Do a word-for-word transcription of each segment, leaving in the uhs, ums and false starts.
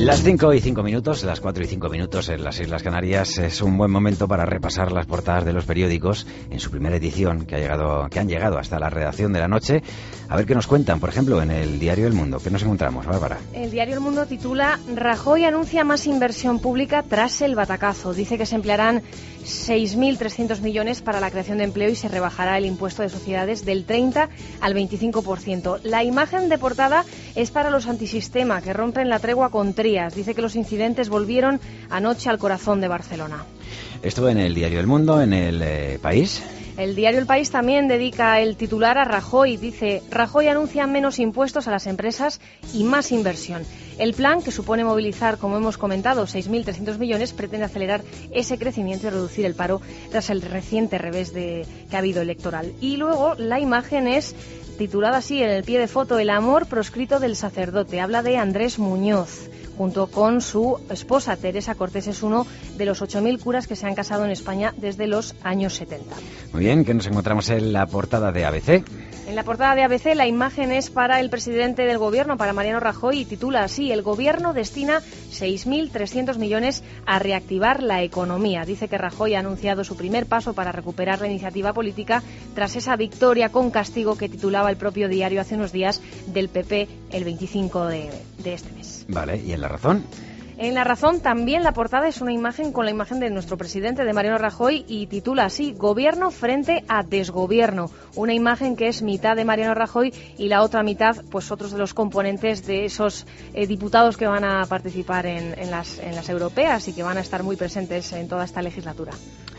Las cinco y cinco minutos, las cuatro y cinco minutos en las Islas Canarias es un buen momento para repasar las portadas de los periódicos en su primera edición que ha llegado, que han llegado hasta la redacción de la noche. A ver qué nos cuentan, por ejemplo, en el diario El Mundo. ¿Qué nos encontramos, Bárbara? El diario El Mundo titula Rajoy anuncia más inversión pública tras el batacazo. Dice que se emplearán seis mil trescientos millones para la creación de empleo y se rebajará el impuesto de sociedades del treinta al veinticinco por ciento. La imagen de portada es para los antisistema que rompen la tregua con Trías. Dice que los incidentes volvieron anoche al corazón de Barcelona. Esto en el diario El Mundo, en el eh, País. El diario El País también dedica el titular a Rajoy. Dice, Rajoy anuncia menos impuestos a las empresas y más inversión. El plan, que supone movilizar, como hemos comentado, seis mil trescientos millones, pretende acelerar ese crecimiento y reducir el paro tras el reciente revés de, que ha habido electoral. Y luego la imagen es titulada así, en el pie de foto, El amor proscrito del sacerdote. Habla de Andrés Muñoz, junto con su esposa Teresa Cortés. Es uno de los ocho mil curas que se han casado en España desde los años setenta. Muy bien, que nos encontramos en la portada de A B C. En la portada de A B C la imagen es para el presidente del Gobierno, para Mariano Rajoy, y titula así, el Gobierno destina seis mil trescientos millones a reactivar la economía. Dice que Rajoy ha anunciado su primer paso para recuperar la iniciativa política tras esa victoria con castigo que titulaba el propio diario hace unos días del P P el veinticinco de, de este mes. Vale, ¿y en La Razón? En La Razón también la portada es una imagen con la imagen de nuestro presidente, de Mariano Rajoy, y titula así, Gobierno frente a desgobierno. Una imagen que es mitad de Mariano Rajoy y la otra mitad, pues otros de los componentes de esos eh, diputados que van a participar en, en, las, en las europeas y que van a estar muy presentes en toda esta legislatura.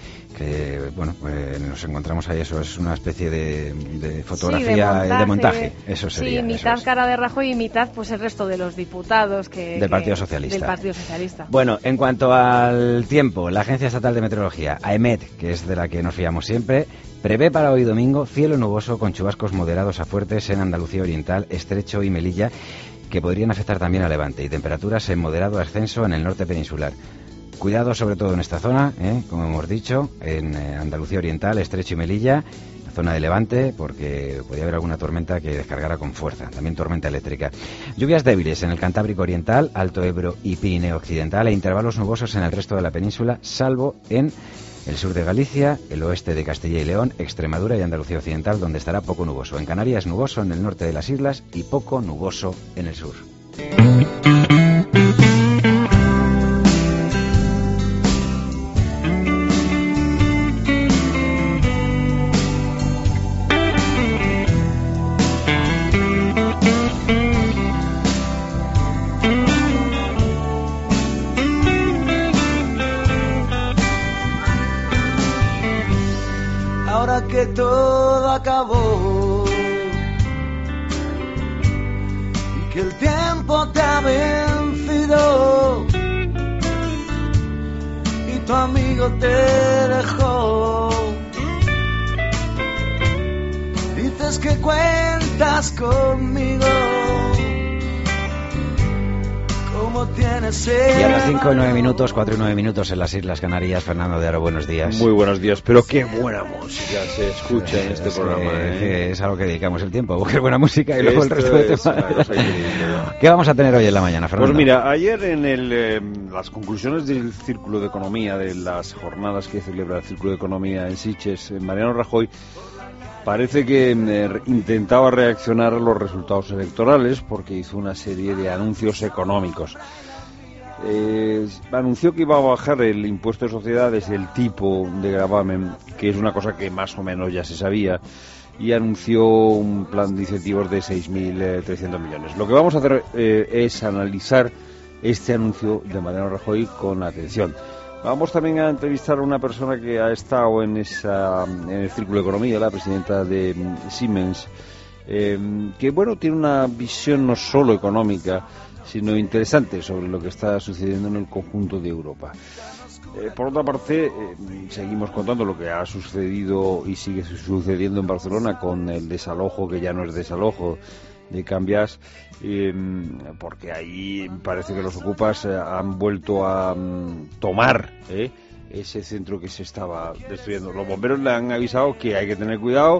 Que, bueno, eh, nos encontramos ahí, eso es una especie de, de fotografía, sí, de, montaje, de montaje, eso sería. Sí, mitad es. cara de Rajoy y mitad pues el resto de los diputados que, del que, Partido Socialista. Del Partido Socialista. Bueno, en cuanto al tiempo, la Agencia Estatal de Meteorología, AEMET, que es de la que nos fiamos siempre, prevé para hoy domingo cielo nuboso con chubascos moderados a fuertes en Andalucía Oriental, Estrecho y Melilla, que podrían afectar también a Levante, y temperaturas en moderado ascenso en el norte peninsular. Cuidado sobre todo en esta zona, ¿eh? Como hemos dicho, en eh, Andalucía Oriental, Estrecho y Melilla, zona de Levante, porque podría haber alguna tormenta que descargara con fuerza, también tormenta eléctrica. Lluvias débiles en el Cantábrico Oriental, Alto Ebro y Pirineo Occidental, e intervalos nubosos en el resto de la península, salvo en el sur de Galicia, el oeste de Castilla y León, Extremadura y Andalucía Occidental, donde estará poco nuboso. En Canarias, nuboso en el norte de las islas y poco nuboso en el sur. Que todo acabó y que el tiempo te ha vencido y tu amigo te dejó. Dices que cuentas conmigo. Y a las cinco y nueve minutos, cuatro y nueve minutos en las Islas Canarias, Fernando de Aro, buenos días. Muy buenos días, pero qué buena música se escucha en este es programa. Que, ¿eh? Es a lo que dedicamos el tiempo, buscar buena música y luego Esto el resto de temas. ¿Qué vamos a tener hoy en la mañana, Fernando? Pues mira, ayer en el, eh, las conclusiones del Círculo de Economía, de las jornadas que celebra el Círculo de Economía en Sitges, Mariano Rajoy parece que eh, intentaba reaccionar a los resultados electorales porque hizo una serie de anuncios económicos. Eh, anunció que iba a bajar el impuesto de sociedades, el tipo de gravamen, que es una cosa que más o menos ya se sabía, y anunció un plan de incentivos de seis mil trescientos millones. Lo que vamos a hacer eh, es analizar este anuncio de Mariano Rajoy con atención. Vamos también a entrevistar a una persona que ha estado en esa en el Círculo de Economía, la presidenta de Siemens, eh, que bueno tiene una visión no solo económica, sino interesante sobre lo que está sucediendo en el conjunto de Europa. Eh, por otra parte, eh, seguimos contando lo que ha sucedido y sigue sucediendo en Barcelona con el desalojo, que ya no es desalojo, de Cambias, eh, porque ahí parece que los ocupas eh, han vuelto a um, tomar eh, ese centro que se estaba destruyendo. Los bomberos le han avisado que hay que tener cuidado,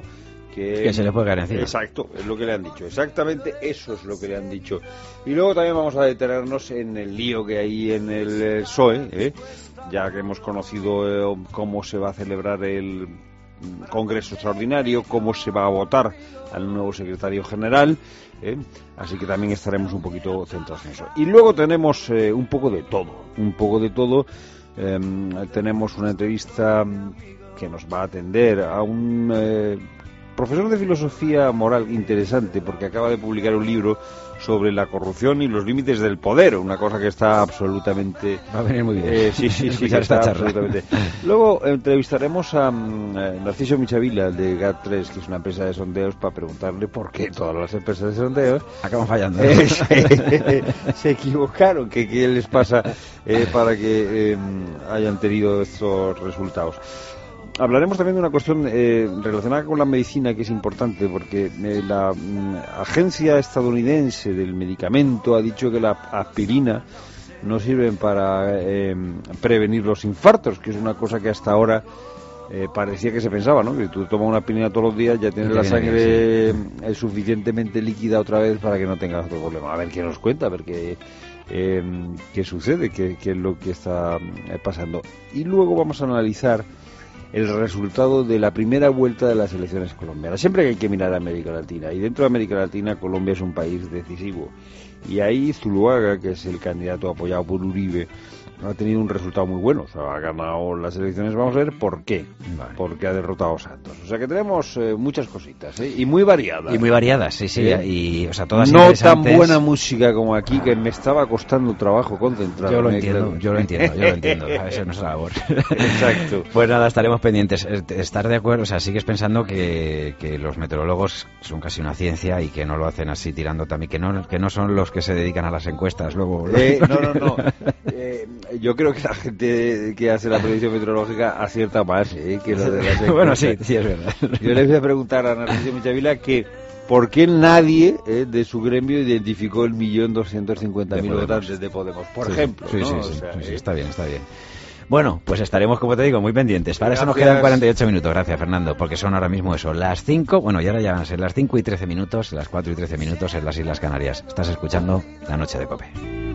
Que, que se le puede caer encima. Exacto, es lo que le han dicho. Exactamente eso es lo que le han dicho. Y luego también vamos a detenernos en el lío que hay en el P S O E, ¿eh? Ya que hemos conocido eh, cómo se va a celebrar el Congreso Extraordinario, cómo se va a votar al nuevo secretario general, ¿eh? Así que también estaremos un poquito centrados en eso. Y luego tenemos eh, un poco de todo, un poco de todo. Eh, tenemos una entrevista que nos va a atender a un eh, profesor de filosofía moral interesante, porque acaba de publicar un libro sobre la corrupción y los límites del poder, una cosa que está absolutamente... Va a venir muy bien. Eh, sí, sí, sí, que está absolutamente... Luego entrevistaremos a um, Narciso Michavila, de G A T tres, que es una empresa de sondeos, para preguntarle por qué todas las empresas de sondeos acaban fallando, ¿no? eh, se, se equivocaron, que qué les pasa eh, para que eh, hayan tenido estos resultados. Hablaremos también de una cuestión eh, relacionada con la medicina, que es importante, porque eh, la mm, Agencia Estadounidense del Medicamento ha dicho que la aspirina no sirve para eh, prevenir los infartos, que es una cosa que hasta ahora eh, parecía que se pensaba, ¿no? Que tú tomas una aspirina todos los días, ya tienes la sangre sí. suficientemente líquida otra vez para que no tengas otro problema. A ver qué nos cuenta, a ver qué, eh, qué sucede, qué, qué es lo que está pasando. Y luego vamos a analizar el resultado de la primera vuelta de las elecciones colombianas. Siempre hay que mirar a América Latina, y dentro de América Latina Colombia es un país decisivo, y ahí Zuluaga, que es el candidato apoyado por Uribe, ha tenido un resultado muy bueno, o sea, ha ganado las elecciones. Vamos a ver por qué, vale. Porque ha derrotado a Santos. O sea que tenemos eh, muchas cositas, ¿eh? Y muy variadas. Y muy variadas, sí, sí, ¿eh? Y, o sea, todas no tan buena música como aquí, que me estaba costando trabajo concentrarme. Yo lo entiendo, claro. yo lo entiendo, yo lo entiendo, eso no es la labor. Exacto. Pues nada, estaremos pendientes. Estar de acuerdo, o sea, sigues pensando que, que los meteorólogos son casi una ciencia y que no lo hacen así tirando también, que no, que no son los que se dedican a las encuestas luego. Eh, no, no, no. Eh, yo creo que la gente que hace la predicción meteorológica acierta más, ¿eh? Que lo de las encuestas. Bueno, sí, sí, es verdad. Yo le voy a preguntar a Narciso Michavila que por qué nadie eh, de su gremio identificó el millón doscientos cincuenta mil votantes de Podemos, por sí, ejemplo. Sí, ¿no? sí, o sí, sea, sí, sí, eh. está bien, está bien. Bueno, pues estaremos, como te digo, muy pendientes. Para Gracias. eso nos quedan cuarenta y ocho minutos. Gracias, Fernando, porque son ahora mismo eso, las cinco, bueno, y ahora ya van a ser las cinco y trece minutos, las cuatro y trece minutos en las Islas Canarias. Estás escuchando La Noche de COPE.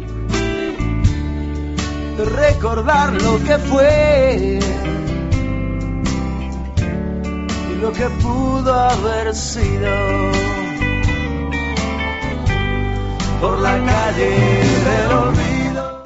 Recordar lo que fue y lo que pudo haber sido, por la calle del olvido.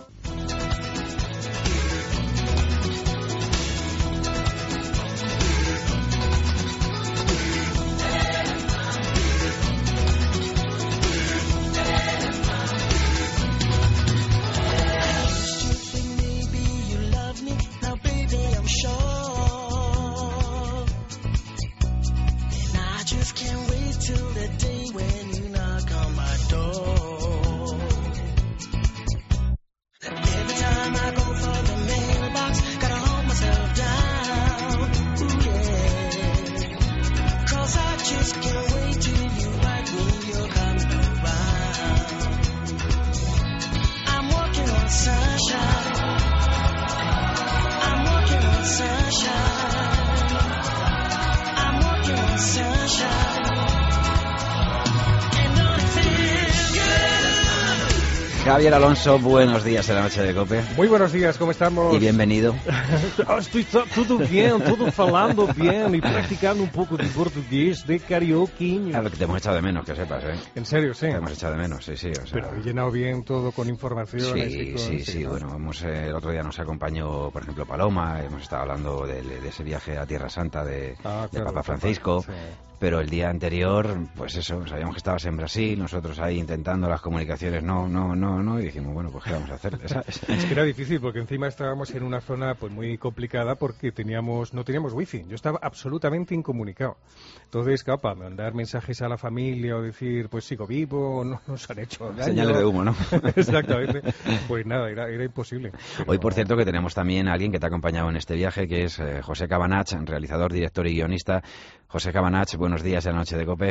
Javier Alonso, buenos días en La Noche de COPE. Muy buenos días, ¿cómo estamos? Y bienvenido. Estoy todo bien, todo falando bien y practicando un poco de portugués, de karaoke. A ver, que te hemos echado de menos, que sepas, ¿eh? En serio, sí. Te hemos echado de menos, sí, sí. O sea... Pero he llenado bien todo con informaciones. Sí, y con, sí, sí, sí. ¿no? Bueno, hemos, eh, el otro día nos acompañó, por ejemplo, Paloma, hemos estado hablando de, de ese viaje a Tierra Santa de, ah, de claro, Papa Francisco. Sí. Pero el día anterior, pues eso, sabíamos que estabas en Brasil, nosotros ahí intentando las comunicaciones, no, no, no, no, y dijimos, bueno, pues ¿qué vamos a hacer? Es que era difícil porque encima estábamos en una zona pues muy complicada porque teníamos no teníamos wifi, yo estaba absolutamente incomunicado. Entonces, claro, para mandar mensajes a la familia o decir, pues sigo vivo, no nos han hecho daño. Señales de humo, ¿no? Exactamente. Pues nada, era, era imposible. Pero... Hoy, por cierto, que tenemos también a alguien que te ha acompañado en este viaje, que es eh, José Cabanach, realizador, director y guionista. José Cabanach, buenos días en La Noche de COPE.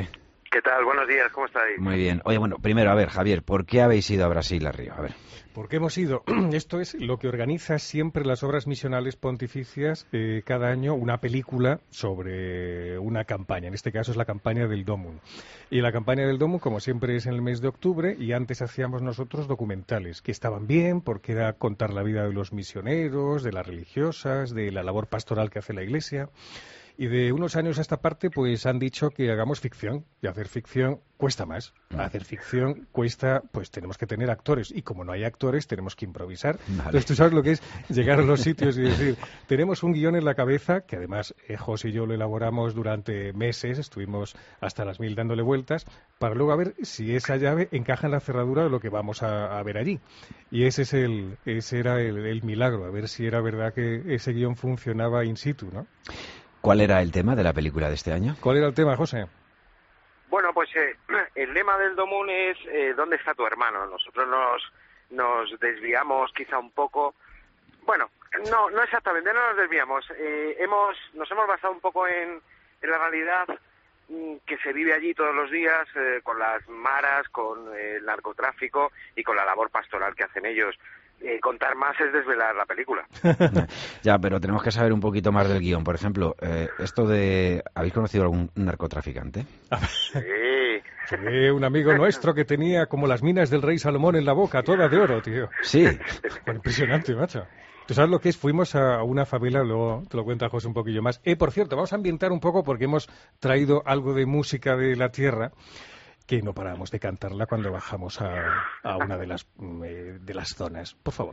¿Qué tal? Buenos días, ¿cómo estáis? Muy bien. Oye, bueno, primero, a ver, Javier, ¿por qué habéis ido a Brasil, a Río? A ver. ¿Por qué hemos ido? Esto es lo que organiza siempre las obras misionales pontificias, eh, cada año una película sobre una campaña. En este caso es la campaña del Domum. Y la campaña del Domum, como siempre, es en el mes de octubre, y antes hacíamos nosotros documentales, que estaban bien porque era contar la vida de los misioneros, de las religiosas, de la labor pastoral que hace la Iglesia. Y de unos años a esta parte, pues han dicho que hagamos ficción. Y hacer ficción cuesta más. Hacer ficción cuesta, pues tenemos que tener actores. Y como no hay actores, tenemos que improvisar. Vale. Entonces tú sabes lo que es llegar a los sitios y decir, tenemos un guión en la cabeza, que además eh, José y yo lo elaboramos durante meses, estuvimos hasta las mil dándole vueltas, para luego a ver si esa llave encaja en la cerradura de lo que vamos a, a ver allí. Y ese es el, ese era el, el milagro, a ver si era verdad que ese guión funcionaba in situ, ¿no? ¿Cuál era el tema de la película de este año? ¿Cuál era el tema, José? Bueno, pues eh, el lema del Domum es eh, ¿dónde está tu hermano? Nosotros nos, nos desviamos quizá un poco. Bueno, no no exactamente, no nos desviamos. Eh, hemos Nos hemos basado un poco en, en la realidad mm, que se vive allí todos los días, eh, con las maras, con eh, el narcotráfico y con la labor pastoral que hacen ellos. Eh, contar más es desvelar la película. Ya, pero tenemos que saber un poquito más del guión. Por ejemplo, eh, esto de... ¿habéis conocido algún narcotraficante? Sí. Sí, un amigo nuestro que tenía como las minas del rey Salomón en la boca, toda de oro, tío. Sí. Bueno, impresionante, macho. ¿Tú sabes lo que es? Fuimos a una favela, luego te lo cuenta José un poquillo más. Eh, por cierto, vamos a ambientar un poco porque hemos traído algo de música de la tierra, que no paramos de cantarla cuando bajamos a, a una de las, eh, de las zonas. Por favor.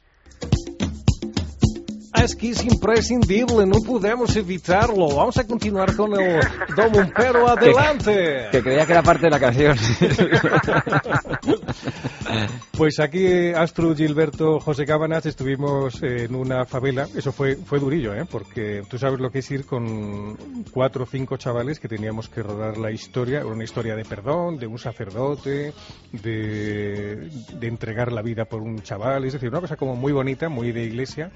Es que es imprescindible, no podemos evitarlo. Vamos a continuar con el Domum, pero adelante. Que, que creía que era parte de la canción. Pues aquí, Astru, Gilberto, José Cábanas, estuvimos en una favela. Eso fue fue durillo, ¿eh? Porque tú sabes lo que es ir con cuatro o cinco chavales que teníamos que rodar la historia, una historia de perdón, de un sacerdote, de, de entregar la vida por un chaval. Es decir, una cosa como muy bonita, muy de iglesia.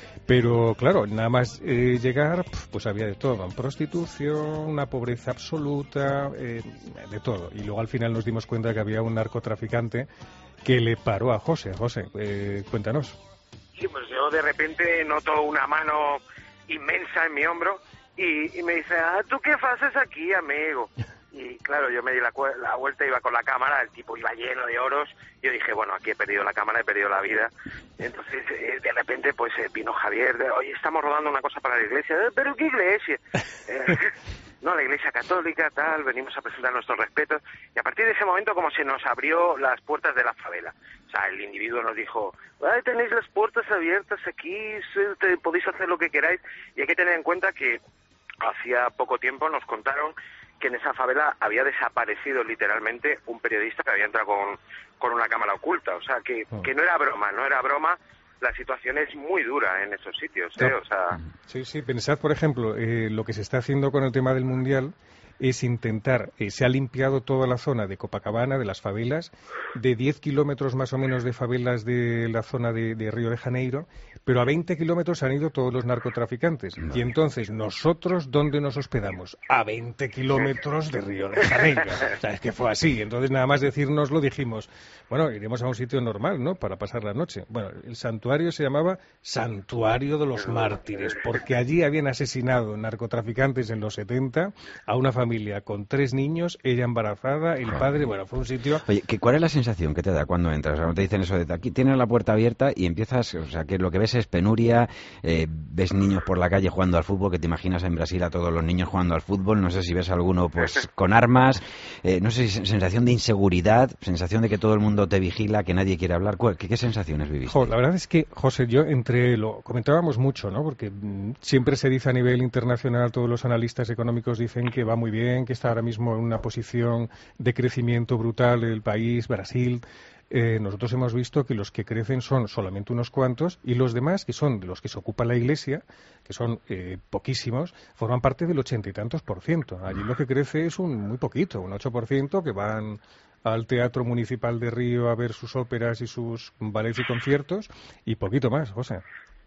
Pero claro, nada más eh, llegar, pues había de todo, prostitución, una pobreza absoluta, eh, de todo. Y luego al final nos dimos cuenta que había un narcotraficante que le paró a José. José, eh, cuéntanos. Sí, pues yo de repente noto una mano inmensa en mi hombro y, y me dice, ah, ¿tú qué haces aquí, amigo? Y claro, yo me di la, la vuelta, iba con la cámara, el tipo iba lleno de oros. Yo dije, bueno, aquí he perdido la cámara, he perdido la vida. Entonces, eh, de repente, pues eh, vino Javier, de, oye, estamos rodando una cosa para la iglesia. Eh, ¿Pero qué iglesia? Eh, no, la iglesia católica, tal, venimos a presentar nuestros respetos. Y a partir de ese momento, como se nos abrió las puertas de la favela. O sea, el individuo nos dijo, ay, tenéis las puertas abiertas aquí, te, podéis hacer lo que queráis. Y hay que tener en cuenta que hacía poco tiempo nos contaron que en esa favela había desaparecido literalmente un periodista que había entrado con, con una cámara oculta. O sea, que, oh. que no era broma, no era broma. La situación es muy dura en esos sitios, ¿eh? O sea... Sí, sí, pensad, por ejemplo, eh, lo que se está haciendo con el tema del Mundial es intentar, eh, se ha limpiado toda la zona de Copacabana, de las favelas, de diez kilómetros más o menos de favelas de la zona de, de Río de Janeiro, pero a veinte kilómetros han ido todos los narcotraficantes. Y entonces, ¿nosotros dónde nos hospedamos? A veinte kilómetros de Río de Janeiro. O sea, es que fue así. Entonces, nada más decírnoslo, dijimos, bueno, iremos a un sitio normal, ¿no?, para pasar la noche. Bueno, el santuario se llamaba Santuario de los Mártires, porque allí habían asesinado narcotraficantes en los setenta a una familia familia con tres niños, ella embarazada, el padre, bueno, fue un sitio... Oye, ¿cuál es la sensación que te da cuando entras? O sea, te dicen eso de aquí tienes la puerta abierta y empiezas, o sea, que lo que ves es penuria, eh, ves niños por la calle jugando al fútbol, que te imaginas en Brasil a todos los niños jugando al fútbol, no sé si ves a alguno pues con armas, eh, no sé si sensación de inseguridad, sensación de que todo el mundo te vigila, que nadie quiere hablar, ¿qué, qué sensaciones viviste? Jo, la verdad es que, José, yo entre lo comentábamos mucho, ¿no?, porque mm, siempre se dice a nivel internacional, todos los analistas económicos dicen que va muy bien, que está ahora mismo en una posición de crecimiento brutal el país, Brasil. Eh, nosotros hemos visto que los que crecen son solamente unos cuantos y los demás, que son de los que se ocupa la Iglesia, que son eh, poquísimos, forman parte del ochenta y tantos por ciento. Allí lo que crece es un muy poquito, un ocho por ciento que van al Teatro Municipal de Río a ver sus óperas y sus ballets y conciertos y poquito más, José.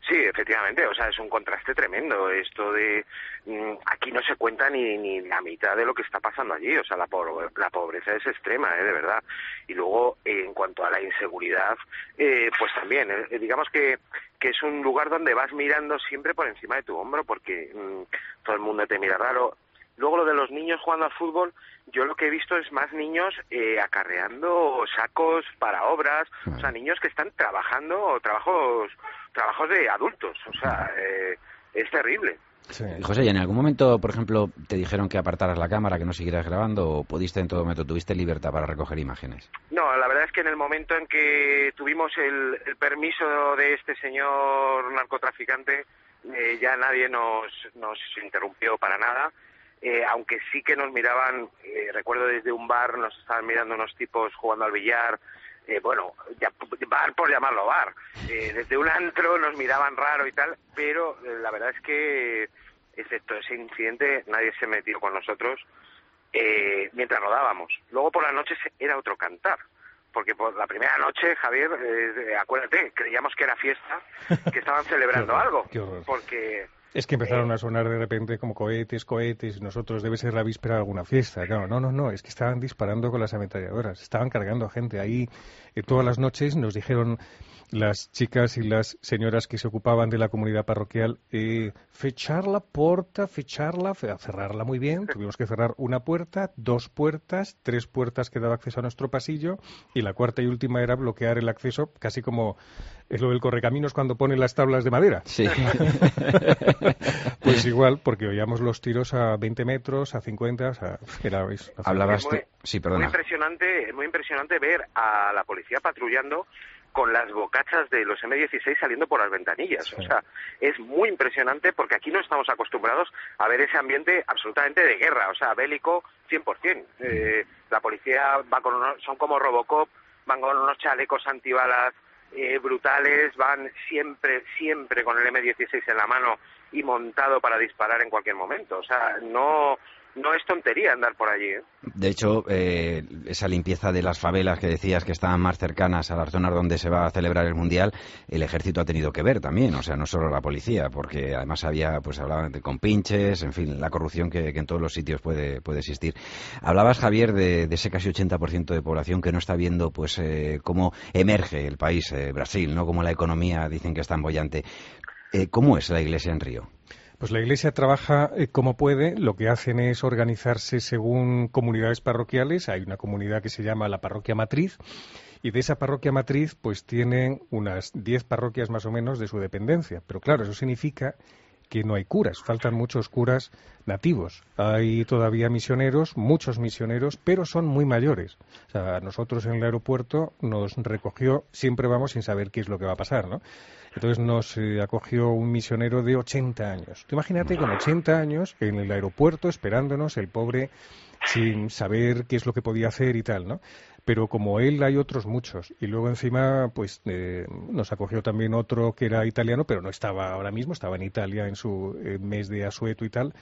Sí, efectivamente, o sea, es un contraste tremendo esto de mmm, aquí no se cuenta ni, ni la mitad de lo que está pasando allí, o sea, la, po- la pobreza es extrema, ¿eh? De verdad. Y luego, eh, en cuanto a la inseguridad, eh, pues también, eh, digamos que, que es un lugar donde vas mirando siempre por encima de tu hombro porque mmm, todo el mundo te mira raro. Luego lo de los niños jugando al fútbol, yo lo que he visto es más niños eh, acarreando sacos para obras, o sea, niños que están trabajando trabajos trabajos de adultos, o sea, eh, es terrible. Sí. José, ¿y en algún momento, por ejemplo, te dijeron que apartaras la cámara, que no siguieras grabando, o pudiste en todo momento, tuviste libertad para recoger imágenes? No, la verdad es que en el momento en que tuvimos el, el permiso de este señor narcotraficante, eh, ya nadie nos, nos interrumpió para nada. Eh, aunque sí que nos miraban, eh, recuerdo desde un bar, nos estaban mirando unos tipos jugando al billar, eh, bueno, ya, bar por llamarlo bar, eh, desde un antro nos miraban raro y tal, pero eh, la verdad es que, excepto ese incidente, nadie se metió con nosotros eh, mientras rodábamos. Luego por la noche era otro cantar, porque por la primera noche, Javier, eh, acuérdate, creíamos que era fiesta, que estaban celebrando Qué horror, algo, qué horror. porque... Es que empezaron a sonar de repente como cohetes, cohetes, y nosotros debe ser la víspera de alguna fiesta. Claro, no, no, no, es que estaban disparando con las ametralladoras, estaban cargando a gente ahí. Eh, todas las noches nos dijeron las chicas y las señoras que se ocupaban de la comunidad parroquial, eh, fechar la puerta, fecharla, fe- cerrarla muy bien. Tuvimos que cerrar una puerta, dos puertas, tres puertas que daba acceso a nuestro pasillo, y la cuarta y última era bloquear el acceso, casi como es lo del correcaminos cuando ponen las tablas de madera. Sí. Pues igual, porque oíamos los tiros a veinte metros, a cincuenta, o sea, era... ¿veis? Hablabas Es muy- tú... Sí, perdona. Muy impresionante, muy impresionante ver a la policía patrullando con las bocachas de los eme dieciséis saliendo por las ventanillas. Sí. O sea, es muy impresionante porque aquí no estamos acostumbrados a ver ese ambiente absolutamente de guerra, o sea, bélico cien por ciento. Eh, la policía va con unos, son como Robocop, van con unos chalecos antibalas eh, brutales, van siempre, siempre con el eme dieciséis en la mano y montado para disparar en cualquier momento. O sea, no... No es tontería andar por allí, ¿eh? De hecho, eh, esa limpieza de las favelas que decías que estaban más cercanas a las zonas donde se va a celebrar el Mundial, el ejército ha tenido que ver también, o sea, no solo la policía, porque además había, pues hablaban de compinches, en fin, la corrupción que, que en todos los sitios puede, puede existir. Hablabas, Javier, de, de ese casi ochenta por ciento de población que no está viendo, pues, eh, cómo emerge el país, eh, Brasil, ¿no? Cómo la economía dicen que está en bollante. Eh, ¿Cómo es la Iglesia en Río? Pues la Iglesia trabaja eh, como puede. Lo que hacen es organizarse según comunidades parroquiales. Hay una comunidad que se llama la Parroquia Matriz, y de esa Parroquia Matriz pues tienen unas diez parroquias más o menos de su dependencia. Pero claro, eso significa que no hay curas, faltan muchos curas nativos. Hay todavía misioneros, muchos misioneros, pero son muy mayores. O sea, nosotros en el aeropuerto nos recogió, siempre vamos sin saber qué es lo que va a pasar, ¿no? Entonces nos eh, acogió un misionero de ochenta años. Tú imagínate con ochenta años en el aeropuerto esperándonos, el pobre sin saber qué es lo que podía hacer y tal, ¿no? Pero como él hay otros muchos. Y luego encima pues eh, nos acogió también otro que era italiano, pero no estaba ahora mismo, estaba en Italia en su eh, mes de asueto y tal.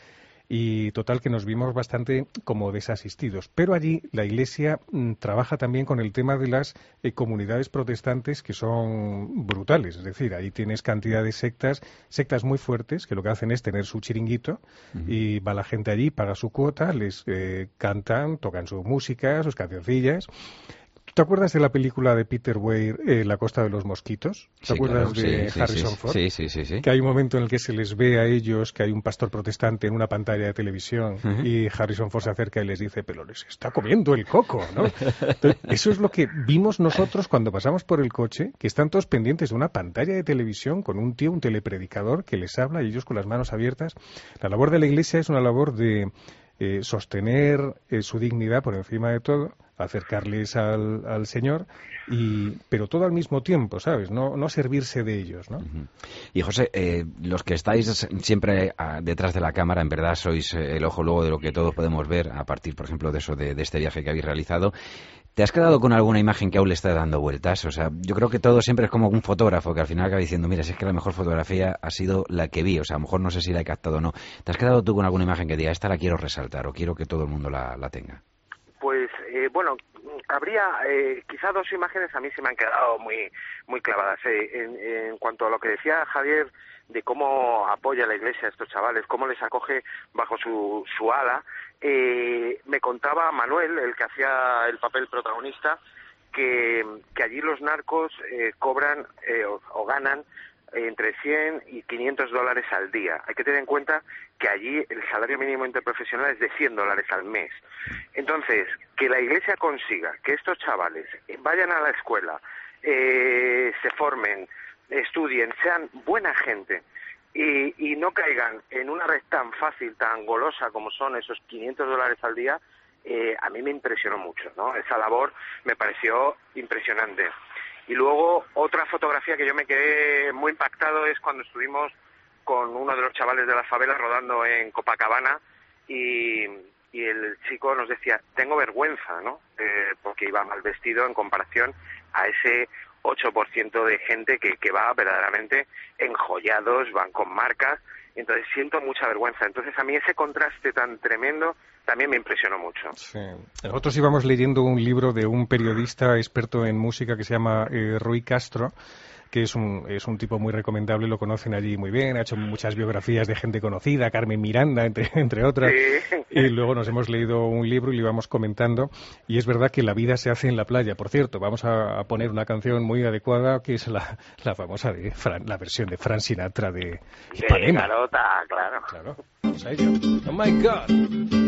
Y total que nos vimos bastante como desasistidos. Pero allí la Iglesia mm, trabaja también con el tema de las eh, comunidades protestantes, que son brutales. Es decir, ahí tienes cantidad de sectas, sectas muy fuertes, que lo que hacen es tener su chiringuito, uh-huh. y va la gente allí, paga su cuota, les eh, cantan, tocan su música, sus cancioncillas. ¿Te acuerdas de la película de Peter Weir, eh, La costa de los mosquitos? ¿Te sí, acuerdas claro, de sí, Harrison sí, Ford? Sí, sí, sí, sí. Que hay un momento en el que se les ve a ellos que hay un pastor protestante en una pantalla de televisión, uh-huh. y Harrison Ford se acerca y les dice, pero les está comiendo el coco, ¿no? Entonces, eso es lo que vimos nosotros cuando pasamos por el coche, que están todos pendientes de una pantalla de televisión con un tío, un telepredicador que les habla y ellos con las manos abiertas. La labor de la Iglesia es una labor de eh, sostener eh, su dignidad por encima de todo, acercarles al, al Señor, y pero todo al mismo tiempo, ¿sabes? No, no servirse de ellos, ¿no? Uh-huh. Y José, eh, los que estáis siempre a, detrás de la cámara, en verdad sois eh, el ojo luego de lo que todos podemos ver a partir, por ejemplo, de eso de, de este viaje que habéis realizado. ¿Te has quedado con alguna imagen que aún le está dando vueltas? O sea, yo creo que todo siempre es como un fotógrafo que al final acaba diciendo, mira, si es que la mejor fotografía ha sido la que vi, o sea, a lo mejor no sé si la he captado o no. ¿Te has quedado tú con alguna imagen que diga, esta la quiero resaltar o quiero que todo el mundo la, la tenga? Pues, eh, bueno, habría eh, quizá dos imágenes a mí se me han quedado muy muy clavadas. Eh, en, en cuanto a lo que decía Javier de cómo apoya la Iglesia a estos chavales, cómo les acoge bajo su, su ala, eh, me contaba Manuel, el que hacía el papel protagonista, que, que allí los narcos eh, cobran eh, o, o ganan entre cien y quinientos dólares al día. Hay que tener en cuenta que allí el salario mínimo interprofesional es de cien dólares al mes. Entonces, que la Iglesia consiga que estos chavales vayan a la escuela, eh, se formen, estudien, sean buena gente y, y no caigan en una red tan fácil, tan golosa como son esos quinientos dólares al día, eh, a mí me impresionó mucho, ¿no? Esa labor me pareció impresionante. Y luego, otra fotografía que yo me quedé muy impactado es cuando estuvimos con uno de los chavales de las favelas rodando en Copacabana y, y el chico nos decía, tengo vergüenza, ¿no? Eh, porque iba mal vestido en comparación a ese ocho por ciento de gente que, que va verdaderamente enjollados, van con marcas, entonces siento mucha vergüenza. Entonces a mí ese contraste tan tremendo también me impresionó mucho. Sí. Nosotros íbamos leyendo un libro de un periodista experto en música que se llama eh, Rui Castro, que es un, es un tipo muy recomendable, lo conocen allí muy bien, ha hecho muchas biografías de gente conocida, Carmen Miranda, entre, entre otras, Sí. y luego nos hemos leído un libro y lo íbamos comentando, y es verdad que la vida se hace en la playa. Por cierto, vamos a, a poner una canción muy adecuada, que es la, la famosa, de Fran, la versión de Frank Sinatra de Ipanema. De Garota, claro. Claro, vamos a ello. Oh my God.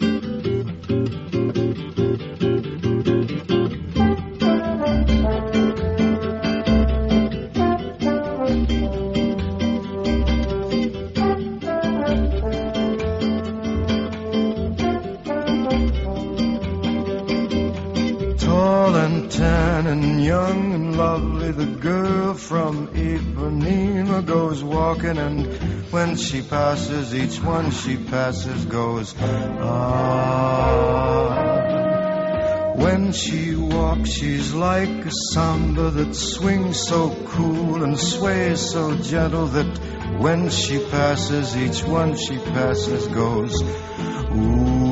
Tan and young and lovely, the girl from Ipanema goes walking, and when she passes, each one she passes goes, ah. When she walks, she's like a samba that swings so cool and sways so gentle that when she passes, each one she passes goes, ooh.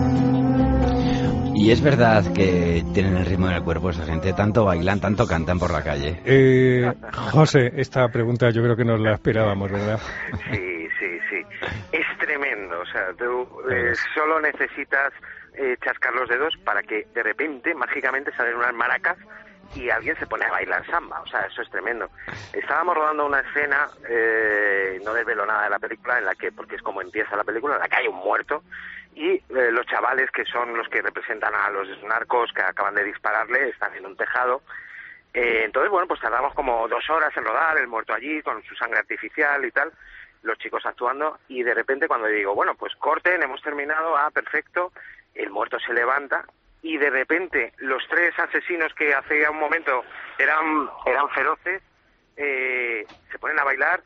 Y es verdad que tienen el ritmo en el cuerpo esa gente, tanto bailan, tanto cantan por la calle. Eh, José, esta pregunta yo creo que nos la esperábamos, ¿verdad? Sí, sí, sí. Es tremendo. O sea, tú eh, solo necesitas eh, chascar los dedos para que de repente, mágicamente, salen unas maracas y alguien se pone a bailar samba. O sea, eso es tremendo. Estábamos rodando una escena, eh, no desvelo nada de la película, en la que, porque es como empieza la película, en la que hay un muerto, y eh, los chavales, que son los que representan a los narcos que acaban de dispararle, están en un tejado. Eh, entonces, bueno, pues tardamos como dos horas en rodar, el muerto allí, con su sangre artificial y tal, los chicos actuando, y de repente cuando digo, bueno, pues corten, hemos terminado, ah, perfecto, el muerto se levanta, y de repente los tres asesinos que hace un momento eran, eran feroces, eh, se ponen a bailar,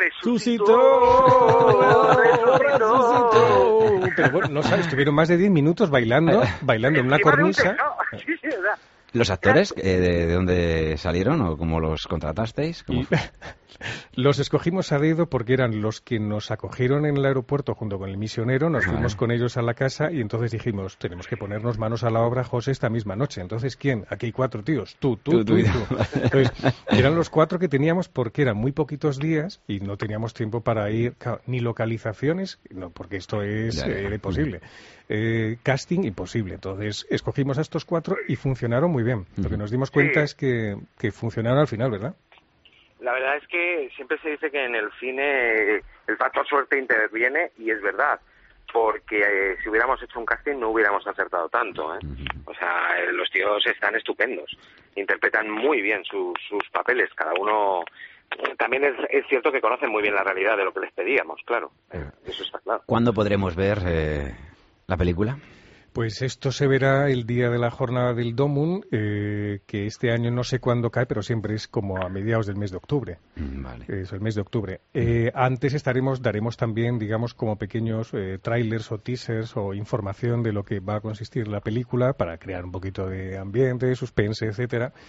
¡resucitó! ¡Resucitó! Pero bueno, no sabes, estuvieron más de diez minutos bailando, bailando en una cornisa. Sí, sí, verdad. ¿Los actores eh, de, de dónde salieron o cómo los contratasteis? ¿Cómo fue? Los escogimos a dedo porque eran los que nos acogieron en el aeropuerto junto con el misionero, nos Ajá. fuimos con ellos a la casa y entonces dijimos, tenemos que ponernos manos a la obra, José, esta misma noche. Entonces, ¿quién? Aquí hay cuatro tíos, tú, tú, tú, tú. tú. Entonces, eran los cuatro que teníamos porque eran muy poquitos días y no teníamos tiempo para ir, claro, ni localizaciones, no, porque esto es Ya, ya. eh, imposible. Eh, casting imposible. Entonces, escogimos a estos cuatro y funcionaron muy bien. Lo que nos dimos cuenta Sí. es que, que funcionaron al final, ¿verdad? La verdad es que siempre se dice que en el cine el factor suerte interviene, y es verdad, porque eh, si hubiéramos hecho un casting no hubiéramos acertado tanto, ¿eh? O sea, eh, los tíos están estupendos, interpretan muy bien su, sus papeles, cada uno... eh, También es, es cierto que conocen muy bien la realidad de lo que les pedíamos, claro, eh, eso está claro. ¿Cuándo podremos ver eh, la película? Pues esto se verá el día de la jornada del Domun, eh, que este año no sé cuándo cae, pero siempre es como a mediados del mes de octubre. Mm, Vale. Es el mes de octubre. Eh, antes estaremos, daremos también, digamos, como pequeños eh, trailers o teasers o información de lo que va a consistir la película para crear un poquito de ambiente, suspense, etcétera.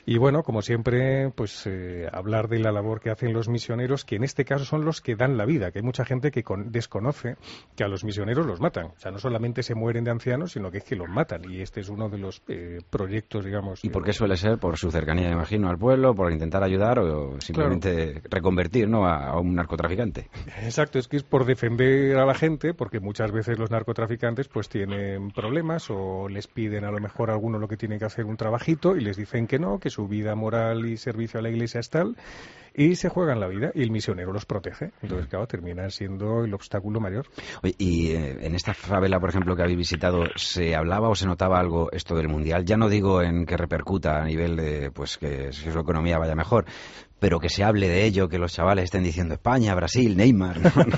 Y bueno, como siempre, pues eh, hablar de la labor que hacen los misioneros, que en este caso son los que dan la vida, que hay mucha gente que con, desconoce que a los misioneros los matan. O sea, no solamente se mueren de ancianos, sino que es que los matan. Y este es uno de los eh, proyectos, digamos... ¿Y por qué suele ser? ¿Por su cercanía, me imagino, al pueblo, por intentar ayudar o simplemente claro. reconvertir, ¿no?, a, a un narcotraficante? Exacto, es que es por defender a la gente, porque muchas veces los narcotraficantes pues tienen problemas o les piden a lo mejor a alguno lo que tienen que hacer un trabajito y les dicen que no, que su vida moral y servicio a la Iglesia es tal, y se juegan la vida y el misionero los protege. Entonces, claro, terminan siendo el obstáculo mayor. Oye, y eh, en esta favela, por ejemplo, que habéis visitado, ¿se hablaba o se notaba algo esto del Mundial? Ya no digo en que repercuta a nivel de pues que si su economía vaya mejor, pero que se hable de ello, que los chavales estén diciendo España, Brasil, Neymar.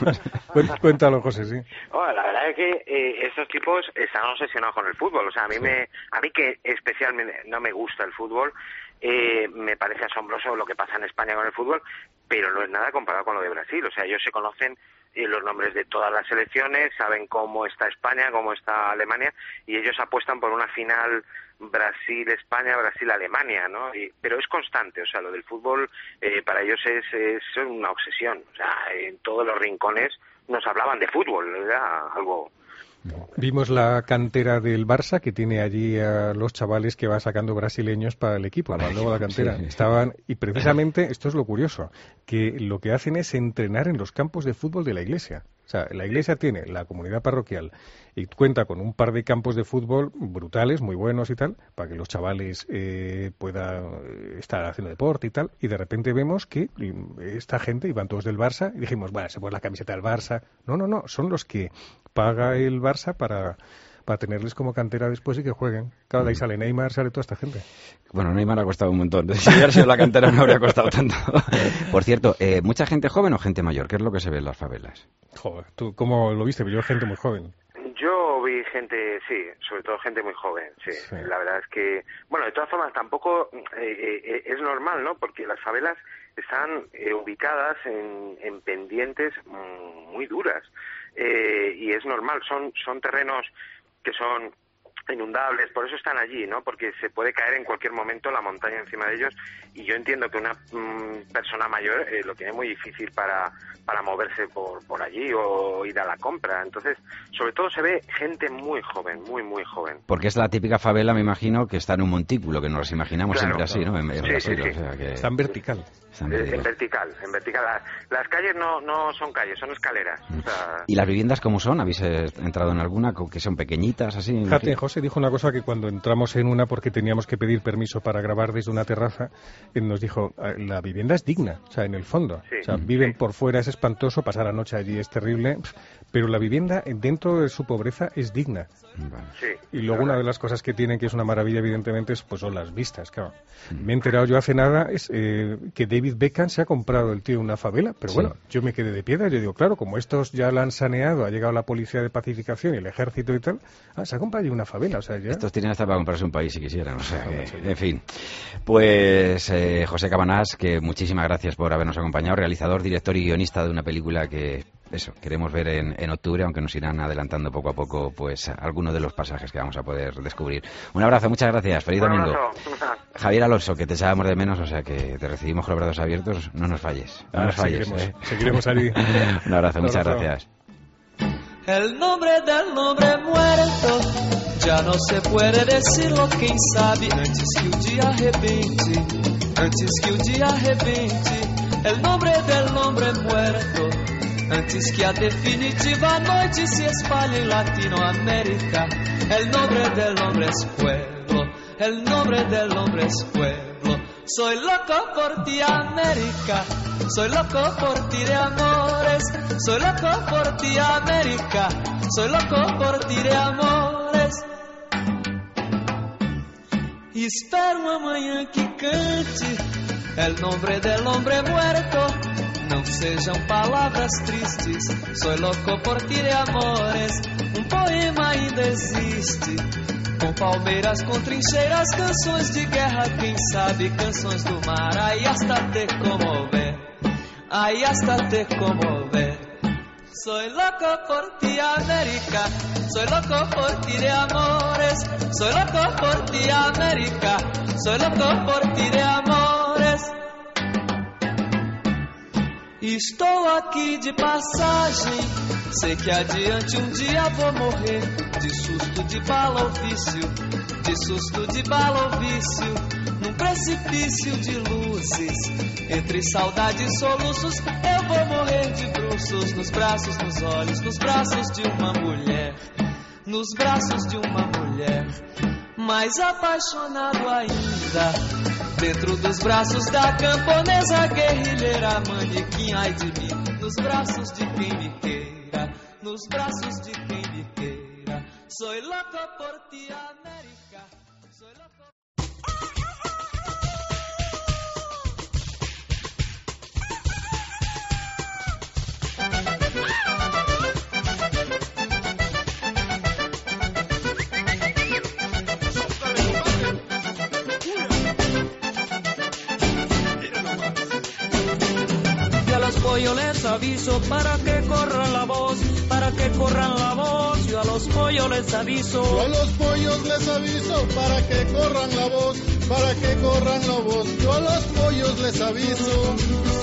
Cuéntalo, José, sí. Oh, la verdad es que eh, estos tipos están obsesionados con el fútbol. O sea, a mí, sí. me, a mí que especialmente no me gusta el fútbol, eh, me parece asombroso lo que pasa en España con el fútbol, pero no es nada comparado con lo de Brasil. O sea, ellos se conocen eh, los nombres de todas las selecciones, saben cómo está España, cómo está Alemania, y ellos apuestan por una final Brasil-España, Brasil-Alemania, ¿no? Y, pero es constante, o sea, lo del fútbol eh, para ellos es, es una obsesión. O sea, en todos los rincones nos hablaban de fútbol, era algo... Vimos la cantera del Barça, que tiene allí a los chavales que va sacando brasileños para el equipo, para luego la cantera. Sí. Estaban, y precisamente, esto es lo curioso, que lo que hacen es entrenar en los campos de fútbol de la iglesia. O sea, la iglesia tiene la comunidad parroquial y cuenta con un par de campos de fútbol brutales, muy buenos y tal, para que los chavales eh, puedan estar haciendo deporte y tal, y de repente vemos que esta gente, iban todos del Barça, y dijimos, bueno, se pone la camiseta del Barça. No, no, no, son los que paga el Barça para... para tenerles como cantera después y que jueguen. Claro, de ahí sale Neymar, sale toda esta gente. Bueno, Neymar ha costado un montón. Si hubiera sido la cantera no habría costado tanto. Por cierto, eh, ¿mucha gente joven o gente mayor? ¿Qué es lo que se ve en las favelas? Joder, ¿tú cómo lo viste? Yo gente muy joven. Yo vi gente, sí, sobre todo gente muy joven, sí. sí. La verdad es que, bueno, de todas formas tampoco eh, eh, es normal, ¿no? Porque las favelas están eh, ubicadas en, en pendientes mm, muy duras. Eh, y es normal, son son terrenos que son inundables, por eso están allí, ¿no? Porque se puede caer en cualquier momento la montaña encima de ellos, y yo entiendo que una mm, persona mayor eh, lo tiene muy difícil para para moverse por por allí o ir a la compra. Entonces, sobre todo se ve gente muy joven, muy muy joven. Porque es la típica favela, me imagino, que está en un montículo, que nos los imaginamos claro, siempre así, claro. ¿no? En, en sí, Brasil, sí, sí. O sea que... Está en vertical. Está en vertical. En vertical, en vertical. Las, las calles no no son calles, son escaleras. O sea... ¿Y las viviendas cómo son? ¿Habéis entrado en alguna que son pequeñitas así? Fíjate, José dijo una cosa que cuando entramos en una, porque teníamos que pedir permiso para grabar desde una terraza, él nos dijo, la vivienda es digna, o sea, en el fondo. Sí, o sea, viven sí. por fuera, es espantoso, pasar la noche allí es terrible, pero la vivienda dentro de su pobreza es digna. Vale. Sí, y luego una de las cosas que tienen, que es una maravilla, evidentemente, es, pues son las vistas, claro. Me he enterado yo hace nada es eh, que David Beckham se ha comprado el tío una favela, pero sí. Bueno, yo me quedé de piedra, yo digo, claro, como estos ya la han saneado, ha llegado la policía de pacificación y el ejército y tal, ah, se ha comprado allí una favela, o sea, ya... Estos tienen hasta para comprarse un país si quisieran, o sea, que, en fin. Pues eh, José Cabanás, que muchísimas gracias por habernos acompañado, realizador, director y guionista de una película que, eso, queremos ver en, en octubre, aunque nos irán adelantando poco a poco, pues, algunos de los pasajes que vamos a poder descubrir. Un abrazo, muchas gracias, feliz Un domingo. abrazo. Javier Alonso, que te echábamos de menos, o sea que te recibimos con los brazos abiertos, no nos falles, no ah, nos falles. Seguiremos, ¿eh? seguiremos allí. Un abrazo, muchas gracias. El nombre del hombre muerto já não se puede decirlo, quem sabe antes que o dia arrebente, antes que o dia arrebente. El nombre del hombre muerto, antes que a definitiva noite se espalhe en Latinoamérica. El nombre del hombre es pueblo, el nombre del hombre es pueblo. Soy loco por ti, América. Soy loco por ti de amores. Soy loco por ti, América. Soy loco por ti de amores. E espero uma manhã que cante el nombre del hombre muerto. Não sejam palavras tristes. Soy loco por ti de amores. Um poema ainda existe. Com palmeiras, com trincheiras, canções de guerra, quem sabe canções do mar. Aí hasta te comover, aí hasta te comover. Soy loco por ti, América. Soy loco por ti de amores. Soy loco por ti, América. Soy loco por ti de amores. Estou aqui de passagem. Sei que adiante um dia vou morrer. De susto, de bala ou vício. De susto, de bala ou vício. Num precipício de luzes. Entre saudade e soluços. Eu vou morrer de bruços. Nos braços, nos olhos. Nos braços de uma mulher. Nos braços de uma mulher. Mais apaixonado ainda. Dentro dos braços da camponesa guerrilheira, manequim, ai de mim. Nos braços de quem me queira, nos braços de quem me queira. Soy loco por ti, América. Soy loco. Yo les aviso para que corran la voz, para que corran la voz. Yo a los pollos les aviso. Yo a los pollos les aviso para que corran la voz, para que corran la voz. Yo a los pollos les aviso.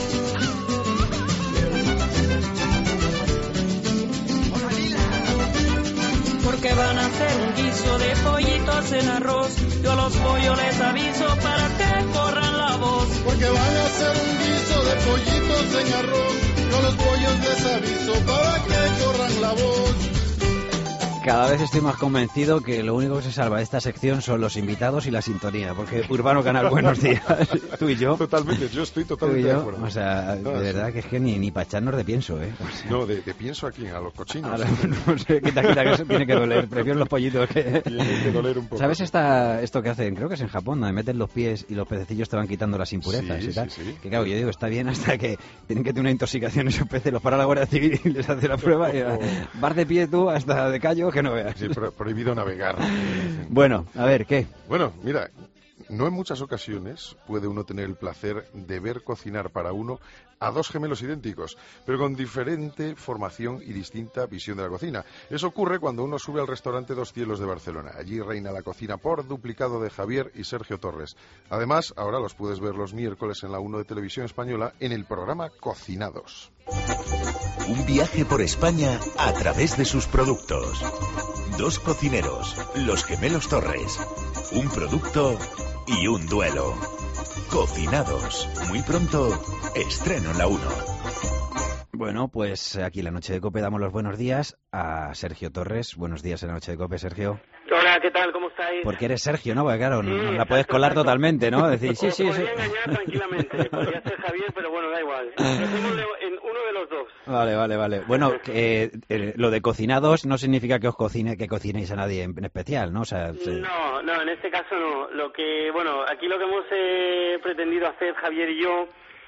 Porque van a hacer un guiso de pollitos en arroz. Yo a los pollos les aviso para que corran la voz. Porque van a hacer un guiso de pollitos en arroz. Yo a los pollos les aviso para que corran la voz. Cada vez estoy más convencido que lo único que se salva de esta sección son los invitados y la sintonía, porque Urbano Canal, buenos días, tú y yo. Totalmente, yo estoy totalmente yo, de acuerdo. O sea, no, de sí. verdad que es que ni, ni para echarnos de pienso, ¿eh? O sea, no, de, de pienso a quién, a los cochinos. A la, no sé, quita, quita, que eso tiene que doler, prefiero los pollitos que... Tiene que doler un poco. ¿Sabes esta, esto que hacen? Creo que es en Japón, donde meten los pies y los pececillos te van quitando las impurezas sí, y tal. Sí, sí. Que claro, yo digo, está bien hasta que tienen que tener una intoxicación esos peces, los para la Guardia Civil y les hace la prueba y vas de pie tú hasta de callo que no veas. Sí, pro, prohibido navegar. Bueno, a ver, ¿qué? Bueno, mira, no en muchas ocasiones puede uno tener el placer de ver cocinar para uno a dos gemelos idénticos, pero con diferente formación y distinta visión de la cocina. Eso ocurre cuando uno sube al restaurante Dos Cielos de Barcelona. Allí reina la cocina por duplicado de Javier y Sergio Torres. Además, ahora los puedes ver los miércoles en la uno de Televisión Española en el programa Cocinados. Un viaje por España a través de sus productos. Dos cocineros, los gemelos Torres. Un producto y un duelo. Cocinados. Muy pronto, estreno en la uno. Bueno, pues aquí en la Noche de Cope damos los buenos días a Sergio Torres. Buenos días en la Noche de Cope, Sergio. Hola, ¿qué tal? ¿Cómo estáis? Porque eres Sergio, ¿no? Porque claro, sí, no la exacto, puedes colar exacto. totalmente, ¿no? Decir, sí, sí, sí. Podría engañar tranquilamente. Podría ser Javier, pero bueno, da igual. Dejémosle en uno de los dos. Vale, vale, vale. Bueno, que, eh, lo de cocinados no significa que os cocine, que cocinéis a nadie en, en especial, ¿no? O sea, se... No, no, en este caso no. Lo que, bueno, aquí lo que hemos eh, pretendido hacer Javier y yo,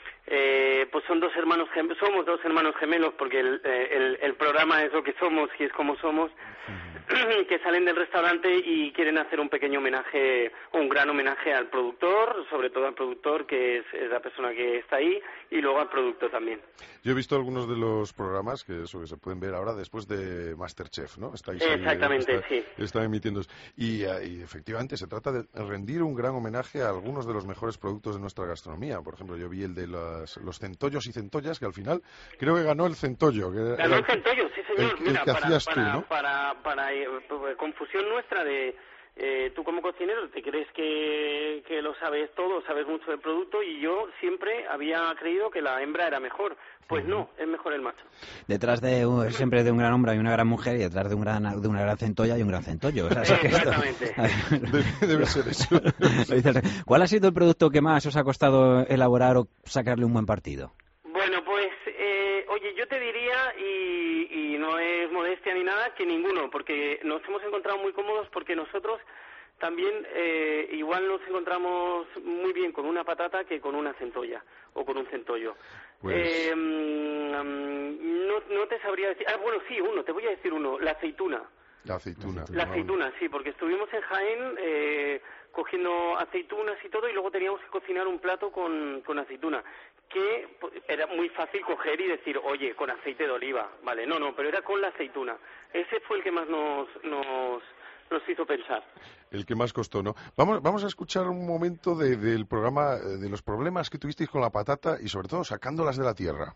eh, pues son dos hermanos, gem somos dos hermanos gemelos, porque el, eh, el, el programa es lo que somos y es como somos, uh-huh. que salen del restaurante y quieren hacer un pequeño homenaje, un gran homenaje al productor, sobre todo al productor, que es, es la persona que está ahí, y luego al producto también. Yo he visto algunos de los programas que eso que se pueden ver ahora después de MasterChef, ¿no? Estáis ahí, Exactamente, está, sí. Están emitiendo. Y, y efectivamente se trata de rendir un gran homenaje a algunos de los mejores productos de nuestra gastronomía. Por ejemplo, yo vi el de los, los centollos y centollas, que al final creo que ganó el centollo. Que ganó era el centollo, sí señor. El, Mira, el que para, hacías para, tú, ¿no? Para, para, para eh, confusión nuestra de... Eh, tú como cocinero te crees que, que lo sabes todo, sabes mucho del producto, y yo siempre había creído que la hembra era mejor. Pues no, es mejor el macho. Detrás de un, siempre de un gran hombre hay una gran mujer, y detrás de un gran de una gran centolla hay un gran centollo. O sea, eh, exactamente. Esto... debe, debe ser eso. ¿Cuál ha sido el producto que más os ha costado elaborar o sacarle un buen partido? Bueno, pues, eh, oye, yo te diría, y, y no es modestia ni nada, que ninguno, porque nos hemos encontrado muy cómodos, porque nosotros también eh, igual nos encontramos muy bien con una patata que con una centolla o con un centollo. Pues... Eh, um, no, no te sabría decir... Ah, bueno, sí, uno, te voy a decir uno, la aceituna. La aceituna. La aceituna, sí, porque estuvimos en Jaén... Eh, cogiendo aceitunas y todo, y luego teníamos que cocinar un plato con, con aceituna, que era muy fácil coger y decir, oye, con aceite de oliva, vale, no, no, pero era con la aceituna. Ese fue el que más nos nos, nos hizo pensar. El que más costó, ¿no? Vamos, vamos a escuchar un momento de, del programa, de los problemas que tuvisteis con la patata y sobre todo sacándolas de la tierra.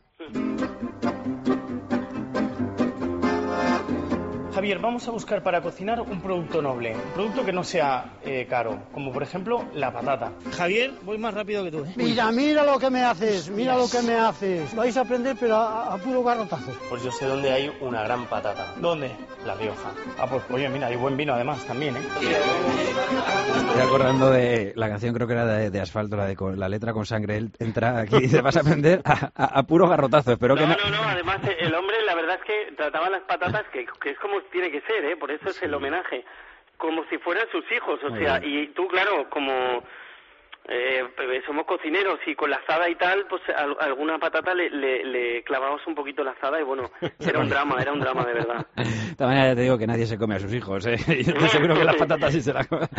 Javier, vamos a buscar para cocinar un producto noble, un producto que no sea eh, caro, como por ejemplo la patata. Javier, voy más rápido que tú, ¿eh? Mira, mira lo que me haces, mira lo que me haces. Vais a aprender, pero a, a puro garrotazo. Pues yo sé dónde hay una gran patata. ¿Dónde? La Rioja. Ah, pues oye, mira, hay buen vino además también, ¿eh? Estoy acordando de la canción, creo que era de, de Asfalto, la de con, la letra con sangre. Él entra aquí y dice, vas a aprender a, a, a puro garrotazo. Espero no, que no, no, no, además el hombre, la verdad es que trataba las patatas, que, que es como tiene que ser, ¿eh? Por eso es el homenaje, como si fueran sus hijos, o Muy sea, bien. y tú, claro, como eh, somos cocineros y con la azada y tal, pues a, a alguna patata le, le, le clavamos un poquito la azada y bueno, era un drama, era un drama de verdad. De todas maneras, ya te digo que nadie se come a sus hijos, ¿eh? Y estoy seguro que las patatas sí se las comen.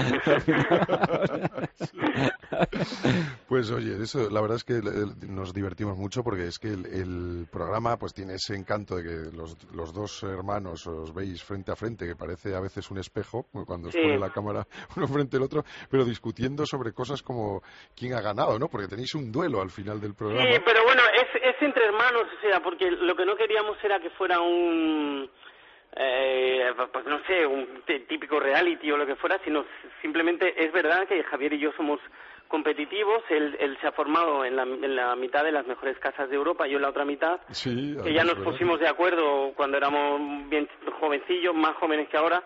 Pues oye, eso la verdad es que nos divertimos mucho porque es que el, el programa pues tiene ese encanto de que los, los dos hermanos os veis frente a frente, que parece a veces un espejo cuando os Sí. pone la cámara uno frente al otro, pero discutiendo sobre cosas como quién ha ganado, ¿no? Porque tenéis un duelo al final del programa. Sí, pero bueno, es, es entre hermanos, o sea, porque lo que no queríamos era que fuera un... Eh, pues no sé, un t- típico reality o lo que fuera, sino simplemente es verdad que Javier y yo somos competitivos. Él, él se ha formado en la, en la mitad de las mejores casas de Europa, yo en la otra mitad, Sí, que ya nos ¿verdad? pusimos de acuerdo cuando éramos bien jovencillos, más jóvenes que ahora.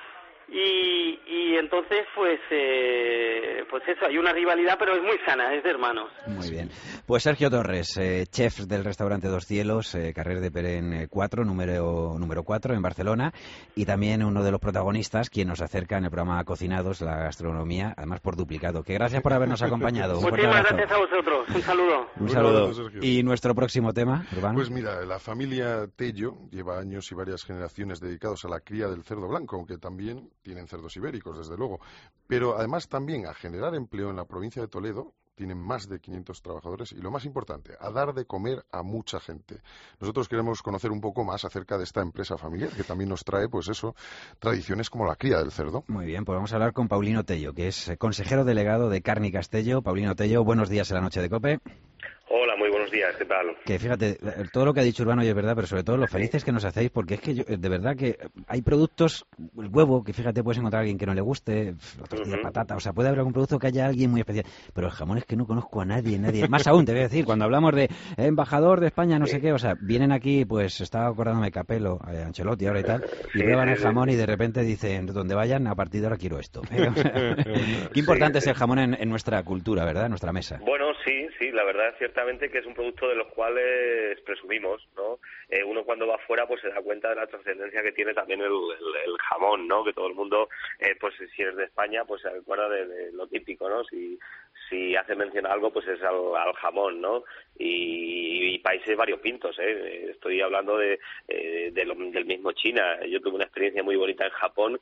Y, y entonces, pues, eh, pues eso, hay una rivalidad, pero es muy sana, es de hermanos. Muy bien. Pues Sergio Torres, eh, chef del restaurante Dos Cielos, eh, Carrer de Peren cuatro, número número cuatro en Barcelona, y también uno de los protagonistas, quien nos acerca en el programa Cocinados, la gastronomía, además por duplicado. Que gracias por habernos acompañado. Un fuerte Muchísimas abrazo. gracias a vosotros. Un saludo. Un Un saludo. abrazo, Sergio. ¿Y nuestro próximo tema, Urbano? Pues mira, la familia Tello lleva años y varias generaciones dedicados a la cría del cerdo blanco, aunque también tienen cerdos ibéricos, desde luego. Pero además también a generar empleo en la provincia de Toledo. Tienen más de quinientos trabajadores y lo más importante, a dar de comer a mucha gente. Nosotros queremos conocer un poco más acerca de esta empresa familiar que también nos trae, pues eso, tradiciones como la cría del cerdo. Muy bien, pues vamos a hablar con Paulino Tello, que es eh, consejero delegado de Carni Castello. Paulino Tello, buenos días en la noche de COPE. Hola, muy buenos días, ¿qué tal? Que fíjate, eh, todo lo que ha dicho Urbano hoy es verdad, pero sobre todo lo felices que nos hacéis, porque es que yo, eh, de verdad que hay productos, el huevo, que fíjate, puedes encontrar a alguien que no le guste, pf, la tortilla de Ujú. patata, o sea, puede haber algún producto que haya alguien muy especial, pero el jamón es que no conozco a nadie, nadie, más aún te voy a decir, cuando hablamos de eh, embajador de España, no sé qué, o sea, vienen aquí, pues estaba acordándome Capello, eh, Ancelotti ahora y tal, y Sí, prueban sí, el sí. jamón y de repente dicen, donde vayan, a partir de ahora quiero esto. ¿eh? O sea, qué importante Sí, es el jamón en, en nuestra cultura, ¿verdad? En nuestra mesa. Bueno, sí, sí, la verdad ciertamente que es un producto de los cuales presumimos, ¿no? Eh, uno cuando va afuera pues se da cuenta de la trascendencia que tiene también el, el, el jamón, ¿no? Que todo el mundo, eh, pues si eres de España, pues se acuerda de, de lo típico, ¿no? Si si hace mención a algo, pues es al, al jamón, ¿no? Y, y países variopintos, ¿eh? Estoy hablando de, eh, de lo- del mismo China. Yo tuve una experiencia muy bonita en Japón,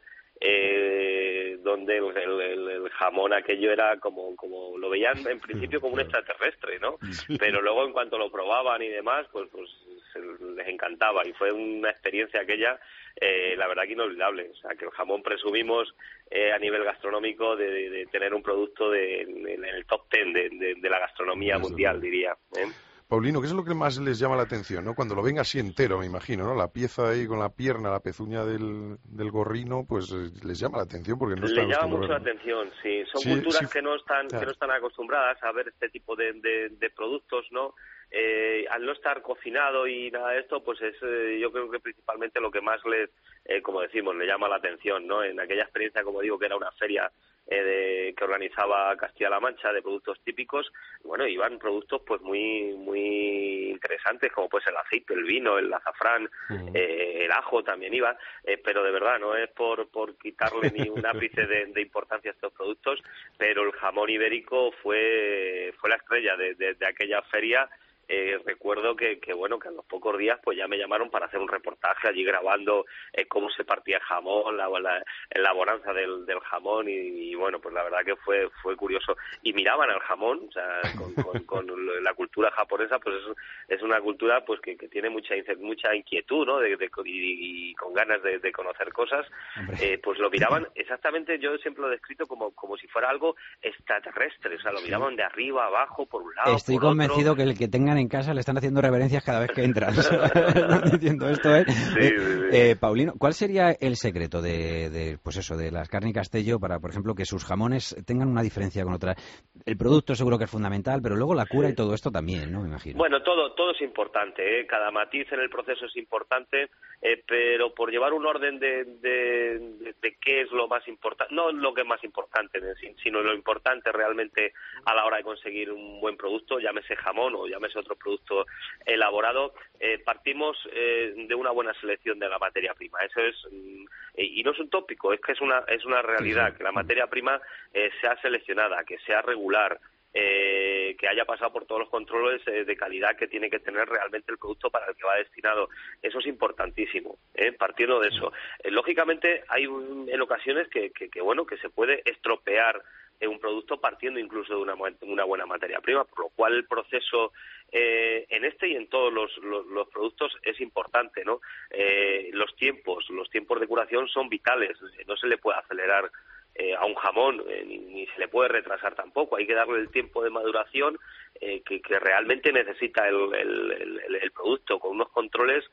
eh, donde el, el, el- el jamón aquello era como como lo veían en principio como un extraterrestre, ¿no? Pero luego en cuanto lo probaban y demás, pues pues se les encantaba y fue una experiencia aquella, eh, la verdad que inolvidable. O sea, que el jamón presumimos eh, a nivel gastronómico de, de- de tener un producto de, en, en el top ten de, de- de la gastronomía Desde mundial, luego. diría. ¿eh? Paulino, ¿qué es lo que más les llama la atención, ¿no? Cuando lo ven así entero, me imagino, ¿no? La pieza ahí con la pierna, la pezuña del, del gorrino, pues eh, les llama la atención porque no Le están llama mucho la acostumbrados. atención, sí. Son Sí, culturas sí, que no están claro. que no están acostumbradas a ver este tipo de, de, de productos, ¿no? Eh, al no estar cocinado y nada de esto, pues es eh, yo creo que principalmente lo que más les, eh, como decimos, le llama la atención, ¿no? En aquella experiencia, como digo, que era una feria eh, de, que organizaba Castilla-La Mancha de productos típicos, bueno, iban productos pues muy muy interesantes, como pues el aceite, el vino, el azafrán, eh, el ajo también iba, eh, pero de verdad no es por, por quitarle ni un ápice de, de importancia a estos productos, pero el jamón ibérico fue fue la estrella de, de, de aquella feria. eh, recuerdo que, que, bueno, que a los pocos días pues ya me llamaron para hacer un reportaje allí grabando eh, cómo se partía el jamón, la, la elaboranza del, del jamón y, y, bueno, pues la verdad que fue fue curioso. Y miraban al jamón, o sea, con, con, con la cultura japonesa, pues es, es una cultura pues que, que tiene mucha mucha inquietud, ¿no? De, de, y, y con ganas de, de conocer cosas, eh, pues lo miraban exactamente, yo siempre lo he descrito como, como si fuera algo extraterrestre, o sea, lo miraban de arriba, abajo, por un lado, Estoy por convencido otro. que el que tengan en casa le están haciendo reverencias cada vez que entran. Están diciendo esto, ¿eh? Sí, Eh, sí, sí. eh, Paulino, ¿cuál sería el secreto de, de, pues eso, de las Carni Castello para, por ejemplo, que sus jamones tengan una diferencia con otras? El producto seguro que es fundamental, pero luego la cura y todo esto también, ¿no? Me imagino. Bueno, todo todo es importante, ¿eh? Cada matiz en el proceso es importante, eh, pero por llevar un orden de, de, de, de qué es lo más importante, no lo que es más importante, sino lo importante realmente a la hora de conseguir un buen producto, llámese jamón o llámese otro producto elaborado, eh, partimos eh, de una buena selección de la materia prima. Eso es, mm, y no es un tópico, es que es una es una realidad, sí, sí. Que la materia prima eh, sea seleccionada, que sea regular, Eh, que haya pasado por todos los controles eh, de calidad que tiene que tener realmente el producto para el que va destinado. Eso es importantísimo, ¿eh? Partiendo de eso. Eh, lógicamente hay un, en ocasiones que, que, que, bueno, que se puede estropear eh, un producto partiendo incluso de una, una buena materia prima, por lo cual el proceso eh, en este y en todos los, los, los productos es importante, ¿no? Eh, los tiempos, los tiempos de curación son vitales, no se le puede acelerar Eh, a un jamón, eh, ni, ni se le puede retrasar tampoco, hay que darle el tiempo de maduración eh, que, que realmente necesita el, el, el, el producto, con unos controles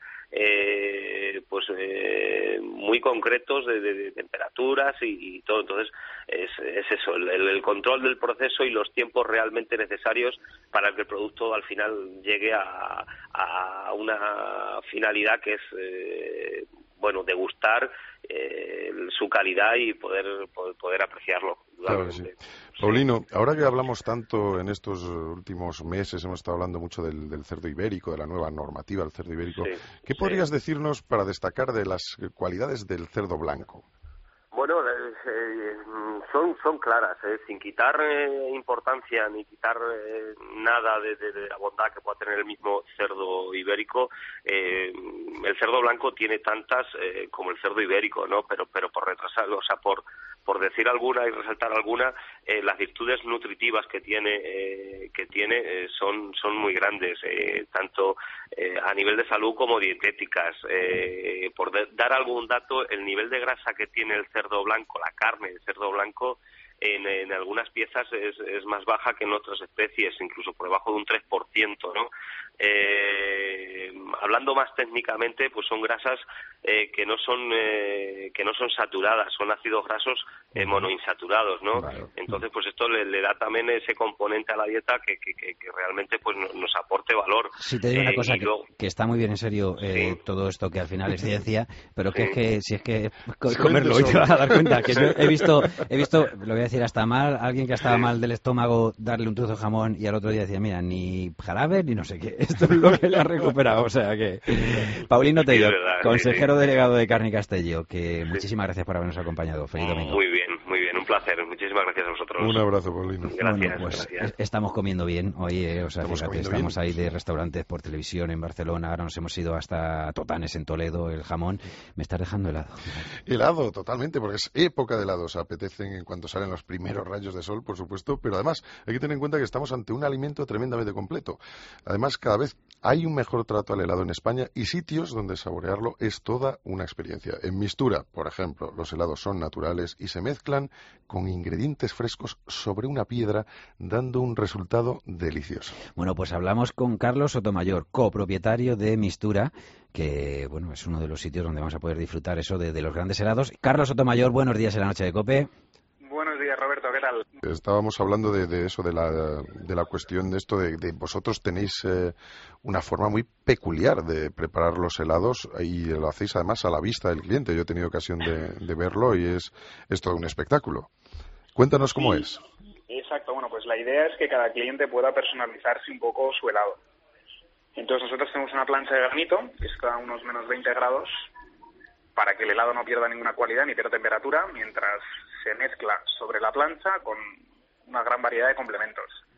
eh, pues eh, muy concretos de, de, de temperaturas y, y todo. Entonces es, es eso, el, el control del proceso y los tiempos realmente necesarios para que el producto al final llegue a, a una finalidad que es eh, bueno, degustar eh, su calidad y poder poder, poder apreciarlo. Claro que sí. Paulino, ahora que hablamos tanto en estos últimos meses, hemos estado hablando mucho del, del cerdo ibérico, de la nueva normativa del cerdo ibérico, sí, ¿qué podrías sí. decirnos para destacar de las cualidades del cerdo blanco? Bueno, eh, son son claras, eh, sin quitar eh, importancia ni quitar eh, nada de, de, de la bondad que pueda tener el mismo cerdo ibérico. Eh, el cerdo blanco tiene tantas eh, como el cerdo ibérico, ¿no? Pero pero por retrasarlo, o sea, por por decir alguna y resaltar alguna, eh, las virtudes nutritivas que tiene eh, que tiene eh, son son muy grandes, eh, tanto eh, a nivel de salud como dietéticas. Eh, por de, dar algún dato, el nivel de grasa que tiene el cerdo blanco, la carne del cerdo blanco, en, en algunas piezas es, es más baja que en otras especies, incluso por debajo de un tres por ciento, ¿no? Eh, hablando más técnicamente, pues son grasas eh, que no son eh, que no son saturadas, son ácidos grasos eh, monoinsaturados, ¿no? Vale. Entonces, pues esto le, le da también ese componente a la dieta que, que, que, que realmente pues nos, nos aporte valor. Sí, te digo una eh, cosa, que, luego... que está muy bien en serio eh, sí. todo esto, que al final es ciencia, pero que sí. es que si es que Sí, comerlo y te vas a dar cuenta que yo he visto, he visto, lo voy a decir hasta mal, alguien que estaba sí. mal del estómago, darle un trozo de jamón y al otro día decía, mira, ni jarabe ni no sé qué. Esto es lo que le ha recuperado, o sea que... Paulino Tello, sí, verdad, consejero sí, sí. delegado de Carni Castello, que sí. muchísimas gracias por habernos acompañado. Feliz domingo. Muy bien, muy bien, un placer. Muchísimas gracias a vosotros. Un abrazo, Paulino. Gracias, bueno, pues gracias. Estamos comiendo bien hoy, eh, o sea, estamos, fíjate, estamos bien. ahí de restaurantes por televisión en Barcelona, ahora nos hemos ido hasta Totanes en Toledo, el jamón. Me estás dejando helado. Helado, totalmente, porque es época de helados. Apetecen en cuanto salen los primeros rayos de sol, por supuesto, pero además hay que tener en cuenta que estamos ante un alimento tremendamente completo. Además, cada vez hay un mejor trato al helado en España y sitios donde saborearlo es toda una experiencia. En Mistura, por ejemplo, los helados son naturales y se mezclan con ingredientes frescos sobre una piedra, dando un resultado delicioso. Bueno, pues hablamos con Carlos Sotomayor, copropietario de Mistura, que bueno, es uno de los sitios donde vamos a poder disfrutar eso de, de los grandes helados. Carlos Sotomayor, buenos días en la noche de COPE. Buenos días, Roberto, ¿qué tal? Estábamos hablando de, de eso, de la, de la cuestión de esto, de, de vosotros tenéis eh, una forma muy peculiar de preparar los helados y lo hacéis además a la vista del cliente. Yo he tenido ocasión de, de verlo y es, es todo un espectáculo. Cuéntanos cómo sí, es. Exacto, bueno, pues la idea es que cada cliente pueda personalizarse un poco su helado. Entonces nosotros tenemos una plancha de granito que está a unos menos veinte grados para que el helado no pierda ninguna cualidad ni pierda temperatura, mientras se mezcla sobre la plancha con una gran variedad de complementos.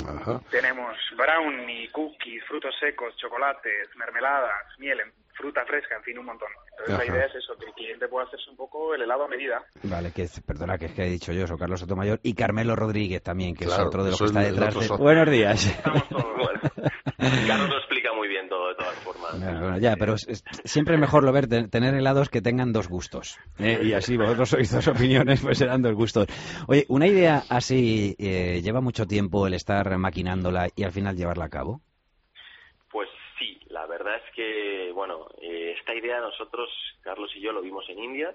Ajá. Tenemos brownie, cookies, frutos secos, chocolates, mermeladas, miel, fruta fresca, en fin, un montón. Entonces Ajá. la idea es eso, que el cliente pueda hacerse un poco el helado a medida. Vale, que es- perdona, que es que he dicho yo, soy Carlos Sotomayor y Carmelo Rodríguez también, que Claro, es otro de los eso que está es el detrás otro de... socio. Buenos días. Bueno, Carlos lo explica muy bien todo, de todas formas. Bueno, bueno, ya, pero es- es- siempre es mejor lo ver, te- tener helados que tengan dos gustos. ¿eh? Y así vosotros sois dos opiniones, pues serán dos gustos. Oye, una idea así, eh, ¿lleva mucho tiempo el estar maquinándola y al final llevarla a cabo? Pues sí, la verdad es que, bueno, eh, esta idea nosotros, Carlos y yo, lo vimos en India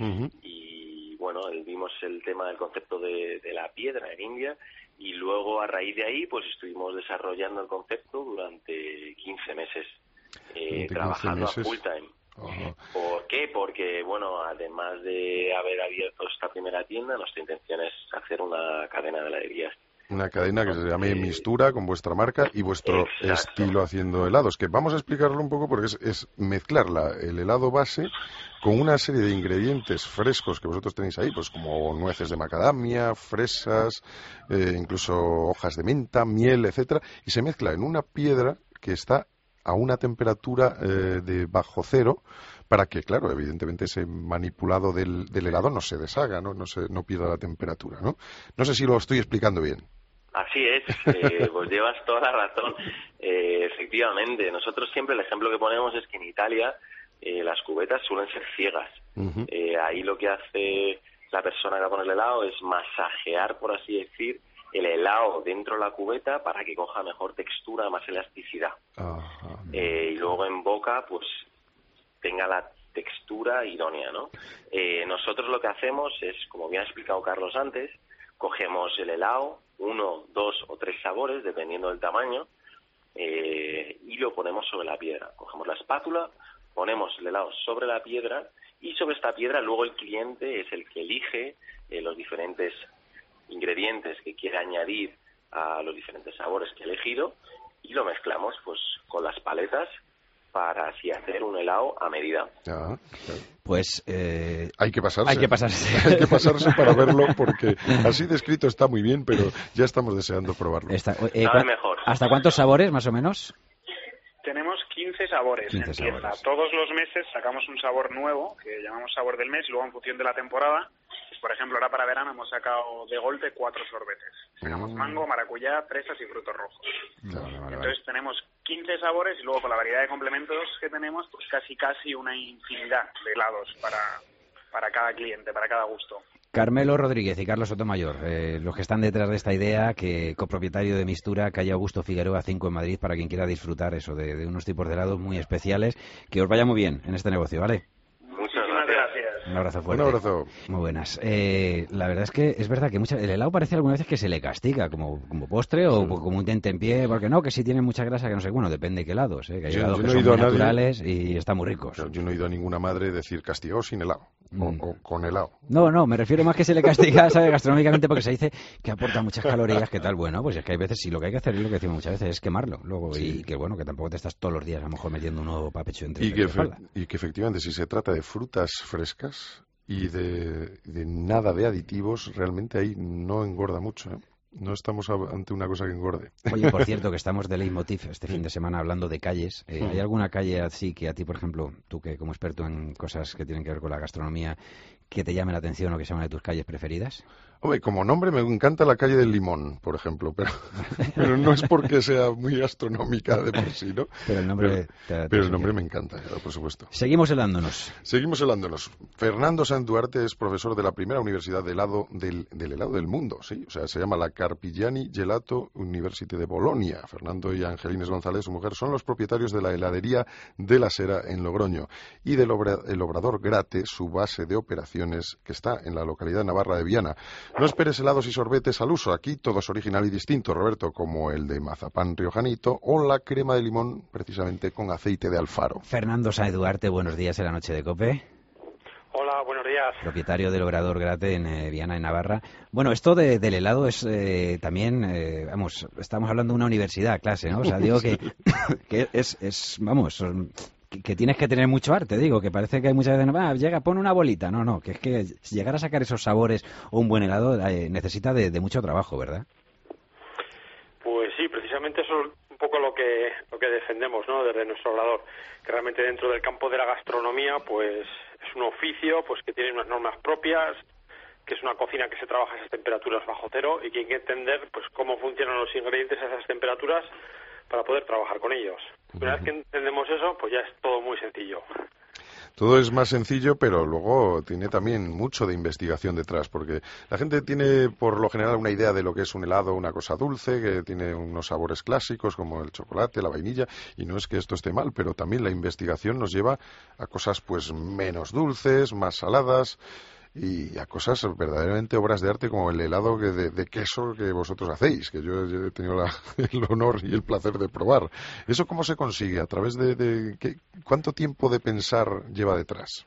y, bueno, el- vimos el tema del concepto de, de la piedra en India y luego a raíz de ahí, pues estuvimos desarrollando el concepto durante quince meses, eh, Durante quince trabajando meses. a full time. Ajá. ¿Por qué? Porque, bueno, además de haber abierto esta primera tienda, nuestra intención es hacer una cadena de heladerías. Una cadena que se llame Mistura, con vuestra marca y vuestro Exacto. estilo haciendo helados. Que vamos a explicarlo un poco porque es, es mezclar la- el helado base con una serie de ingredientes frescos que vosotros tenéis ahí, pues como nueces de macadamia, fresas, eh, incluso hojas de menta, miel, etcétera, y se mezcla en una piedra que está a una temperatura eh, de bajo cero para que, claro, evidentemente ese manipulado del, del helado no se deshaga, ¿no? No, se, no pierda la temperatura, ¿no? No sé si lo estoy explicando bien. Así es, eh, pues llevas toda la razón. Eh, efectivamente, nosotros siempre el ejemplo que ponemos es que en Italia eh, las cubetas suelen ser ciegas. Ujú. Eh, ahí lo que hace la persona que va a poner el helado es masajear, por así decir, el helado dentro de la cubeta para que coja mejor textura, más elasticidad. Ajá. Eh, y luego en boca, pues tenga la textura idónea, ¿no? Eh, nosotros lo que hacemos es, como bien ha explicado Carlos antes, cogemos el helado, uno, dos o tres sabores, dependiendo del tamaño, eh, y lo ponemos sobre la piedra. Cogemos la espátula, ponemos el helado sobre la piedra y sobre esta piedra luego el cliente es el que elige eh, los diferentes ingredientes que quiere añadir a los diferentes sabores que ha elegido y lo mezclamos pues con las paletas para así hacer un helado a medida. Ah, claro. Pues eh, Hay que pasarse. hay que pasarse. Hay que pasarse para verlo porque así descrito está muy bien, pero ya estamos deseando probarlo. Está- eh, Nada ¿cuán- mejor. ¿Hasta cuántos sabores, más o menos? Tenemos quince sabores quince en tienda. sabores. Todos los meses sacamos un sabor nuevo, que llamamos sabor del mes, y luego en función de la temporada, pues, por ejemplo, ahora para verano hemos sacado de golpe cuatro sorbetes. Sacamos Mm. mango, maracuyá, fresas y frutos rojos. Vale, vale, vale. Entonces tenemos quince sabores y luego con la variedad de complementos que tenemos, pues casi casi una infinidad de helados para, para cada cliente, para cada gusto. Carmelo Rodríguez y Carlos Sotomayor, eh, los que están detrás de esta idea, que copropietario de Mistura, calle Augusto Figueroa cinco en Madrid, para quien quiera disfrutar eso de, de unos tipos de helados muy especiales. Que os vaya muy bien en este negocio, ¿vale? Muchas Muchísimas gracias. gracias. Un abrazo Un fuerte. abrazo. Muy buenas. Eh, la verdad es que es verdad que mucha, el helado parece algunas veces que se le castiga como, como postre o como un tentempié, porque no, que si tiene mucha grasa, que no sé, bueno, depende de qué helados, ¿eh? Que hay Yo- helados yo que no he son ido muy a nadie- naturales y están muy ricos. Yo no he ido a ninguna madre decir castigado sin helado o, Mm. o con helado. No, no, me refiero más que se le castiga, ¿sabe? Gastronómicamente, porque se dice que aporta muchas calorías, que tal, bueno, pues es que hay veces, sí, lo que hay que hacer es lo que decimos muchas veces, es quemarlo luego, Sí. y que bueno, que tampoco te estás todos los días a lo mejor metiendo un nuevo papecho entre Y pecho que, y efe- espalda. y que efectivamente si se trata de frutas frescas y de, de nada de aditivos, realmente ahí no engorda mucho, ¿eh? No estamos a- ante una cosa que engorde. Oye, por cierto, que estamos de leitmotiv este fin de semana hablando de calles. Eh, ¿Hay alguna calle así que a ti, por ejemplo, tú que como experto en cosas que tienen que ver con la gastronomía, que te llame la atención o que sea una de tus calles preferidas? Hombre, como nombre me encanta la calle del Limón, por ejemplo, pero, pero no es porque sea muy gastronómica de por sí, ¿no? Pero el nombre Pero, te- te pero el sugiere. nombre me encanta, por supuesto. Seguimos helándonos. Seguimos helándonos. Fernando Sanz Duarte es profesor de la primera universidad de helado del, del helado del mundo, sí, o sea, se llama la Carpigiani Gelato University de Bolonia. Fernando y Angelines González, su mujer, son los propietarios de la heladería de la Sera en Logroño y del obra- el Obrador Grate, su base de operaciones que está en la localidad navarra de Viana. No esperes helados y sorbetes al uso, aquí todo es original y distinto, Roberto, como el de mazapán riojanito o la crema de limón, precisamente con aceite de alfaro. Fernando Sáenz Duarte, buenos días en la noche de COPE. Hola, buenos días. Propietario del Obrador Grate en eh, Viana, en Navarra. Bueno, esto de- del helado es eh, también, eh, vamos, estamos hablando de una universidad, clase, ¿no? O sea, digo que, que es, es, vamos, son- que, que tienes que tener mucho arte, digo, que parece que hay muchas veces, va, llega, pon una bolita. No, no, que es que llegar a sacar esos sabores o un buen helado eh, necesita de, de mucho trabajo, ¿verdad? Pues realmente eso es un poco lo que lo que defendemos, ¿no? Desde nuestro obrador, que realmente dentro del campo de la gastronomía, pues es un oficio, pues que tiene unas normas propias, que es una cocina que se trabaja a esas temperaturas bajo cero y que hay que entender, pues cómo funcionan los ingredientes a esas temperaturas para poder trabajar con ellos. Una vez que entendemos eso, pues ya es todo muy sencillo. Todo es más sencillo, pero luego tiene también mucho de investigación detrás, porque la gente tiene por lo general una idea de lo que es un helado, una cosa dulce, que tiene unos sabores clásicos como el chocolate, la vainilla, y no es que esto esté mal, pero también la investigación nos lleva a cosas pues menos dulces, más saladas, y a cosas verdaderamente obras de arte como el helado que de, de queso que vosotros hacéis, que yo, yo he tenido la, el honor y el placer de probar. ¿Eso cómo se consigue? ¿A través de, de qué, cuánto tiempo de pensar lleva detrás?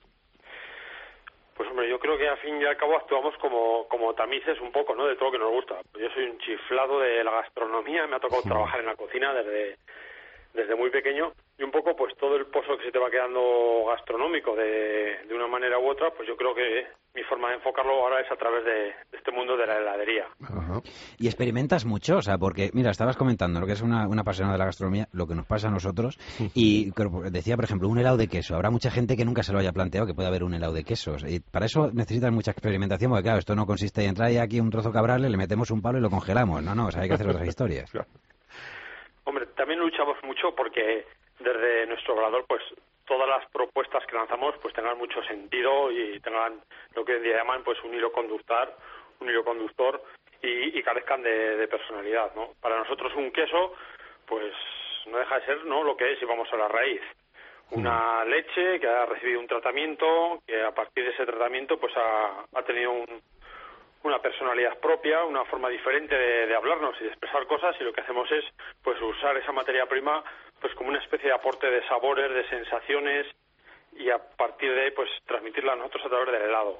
Pues hombre, yo creo que al fin y al cabo actuamos como, como tamices un poco, ¿no? De todo lo que nos gusta. Yo soy un chiflado de la gastronomía, me ha tocado trabajar en la cocina desde desde muy pequeño, y un poco pues todo el pozo que se te va quedando gastronómico de, de una manera u otra, pues yo creo que mi forma de enfocarlo ahora es a través de, de este mundo de la heladería. Ajá. ¿Y experimentas mucho? O sea, porque, mira, estabas comentando lo que es una, una apasionada de la gastronomía, lo que nos pasa a nosotros, y decía, por ejemplo, un helado de queso. Habrá mucha gente que nunca se lo haya planteado que puede haber un helado de quesos, y para eso necesitas mucha experimentación, porque claro, esto no consiste en traer aquí un trozo cabrales, le metemos un palo y lo congelamos. No, no, o sea, hay que hacer otras historias. Hombre, también luchamos mucho porque desde nuestro obrador, pues todas las propuestas que lanzamos pues tengan mucho sentido y tengan lo que hoy en día llaman pues un hilo conductor, un hilo conductor y, y carezcan de, de personalidad, ¿no? Para nosotros un queso, pues no deja de ser, ¿no?, lo que es, y vamos a la raíz. Una leche que ha recibido un tratamiento, que a partir de ese tratamiento pues ha, ha tenido un una personalidad propia, una forma diferente de, de hablarnos y de expresar cosas, y lo que hacemos es pues usar esa materia prima pues como una especie de aporte de sabores, de sensaciones, y a partir de ahí pues transmitirla a nosotros a través del helado.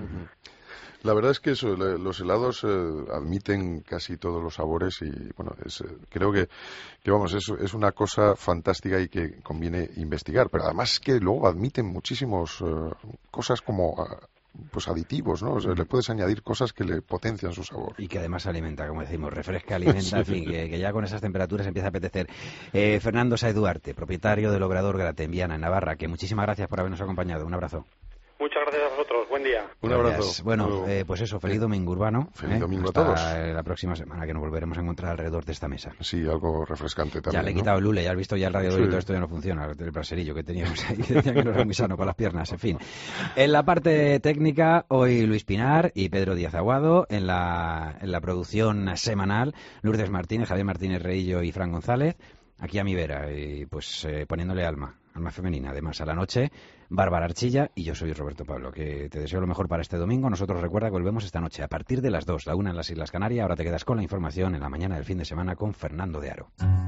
La verdad es que eso, los helados eh, admiten casi todos los sabores y bueno, es, eh, creo que, que vamos, es, es una cosa fantástica y que conviene investigar, pero además es que luego admiten muchísimas eh, cosas como uh, pues aditivos, ¿no? O sea, le puedes añadir cosas que le potencian su sabor. Y que además alimenta, como decimos, refresca, alimenta, sí. En fin, que, que ya con esas temperaturas empieza a apetecer. Eh, Fernando Sáez Duarte, propietario del Obrador Grate en Viana, en Navarra, que muchísimas gracias por habernos acompañado. Un abrazo. Muchas gracias a vosotros. Buen día. Un abrazo. Bueno, eh, pues eso, feliz domingo urbano. Feliz ¿eh? domingo Hasta a todos. la próxima semana, que nos volveremos a encontrar alrededor de esta mesa. Sí, algo refrescante también. Ya le he ¿no? quitado el lule, ya has visto ya el radiador sí. y todo esto ya no funciona, el braserillo que teníamos ahí, que decían que no era muy sano para las piernas, en fin. En la parte técnica, hoy Luis Pinar y Pedro Díaz Aguado, en la, en la producción semanal, Lourdes Martínez, Javier Martínez Reillo y Fran González, aquí a mi vera, y pues eh, poniéndole alma, alma femenina, además a la noche, Bárbara Archilla, y yo soy Roberto Pablo, que te deseo lo mejor para este domingo. Nosotros recuerda que volvemos esta noche a partir de las dos, la una en las Islas Canarias. Ahora te quedas con la información en la mañana del fin de semana con Fernando de Aro.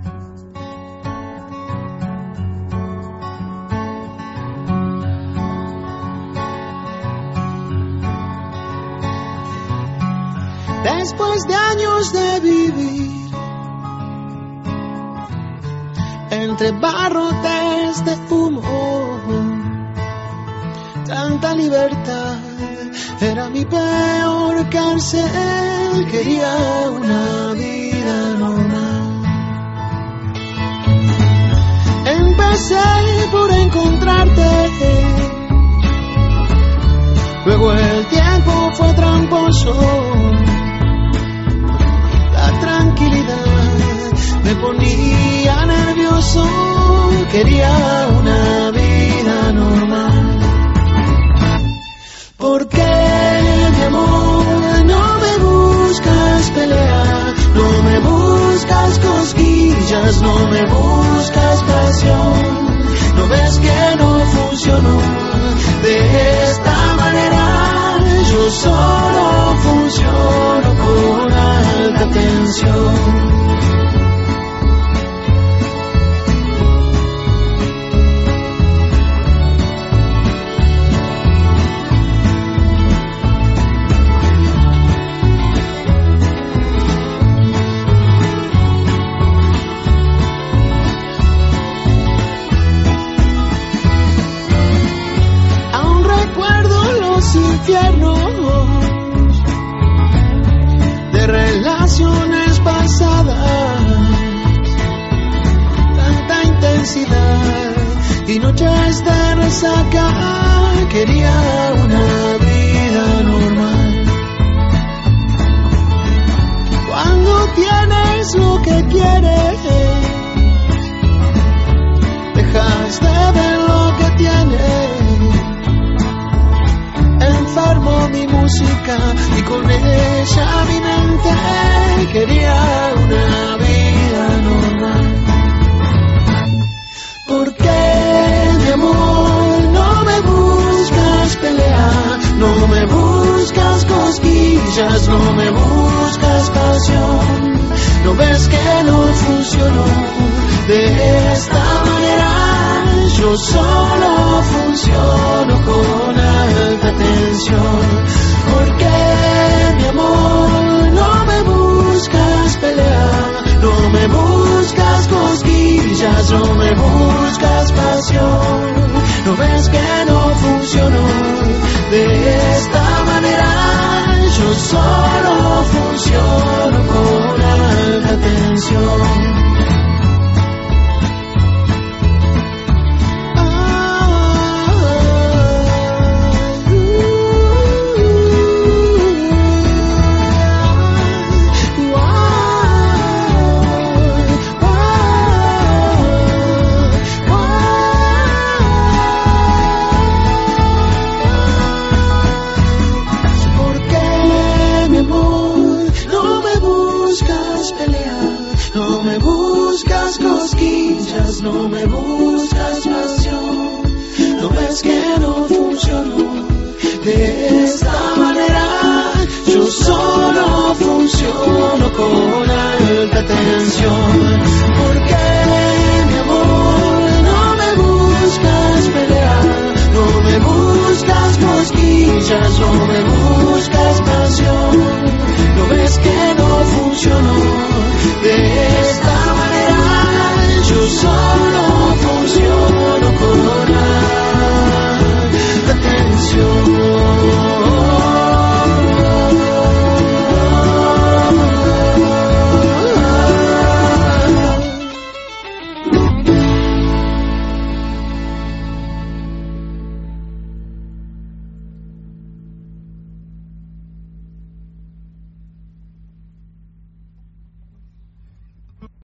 Después de años de vivir entre barrotes de humo, tanta libertad era mi peor cárcel. Quería una vida normal. Empecé por encontrarte, luego el tiempo fue tramposo. La tranquilidad me ponía nervioso. Quería una vida normal. ¿Por qué, mi amor, no me buscas pelea? No me buscas cosquillas, no me buscas pasión. ¿No ves que no funcionó de esta manera? Yo solo funciono con alta tensión. Infiernos felicidad y noches de resaca. Quería una vida normal. Cuando tienes lo que quieres, dejas de ver lo que tienes. Enfermo mi música y con ella mi mente. Quería una vida normal. ¿Por qué, mi amor, no me buscas pelea? No me buscas cosquillas, no me buscas pasión. ¿No ves que no funcionó de esta manera? Yo solo funciono con alta tensión.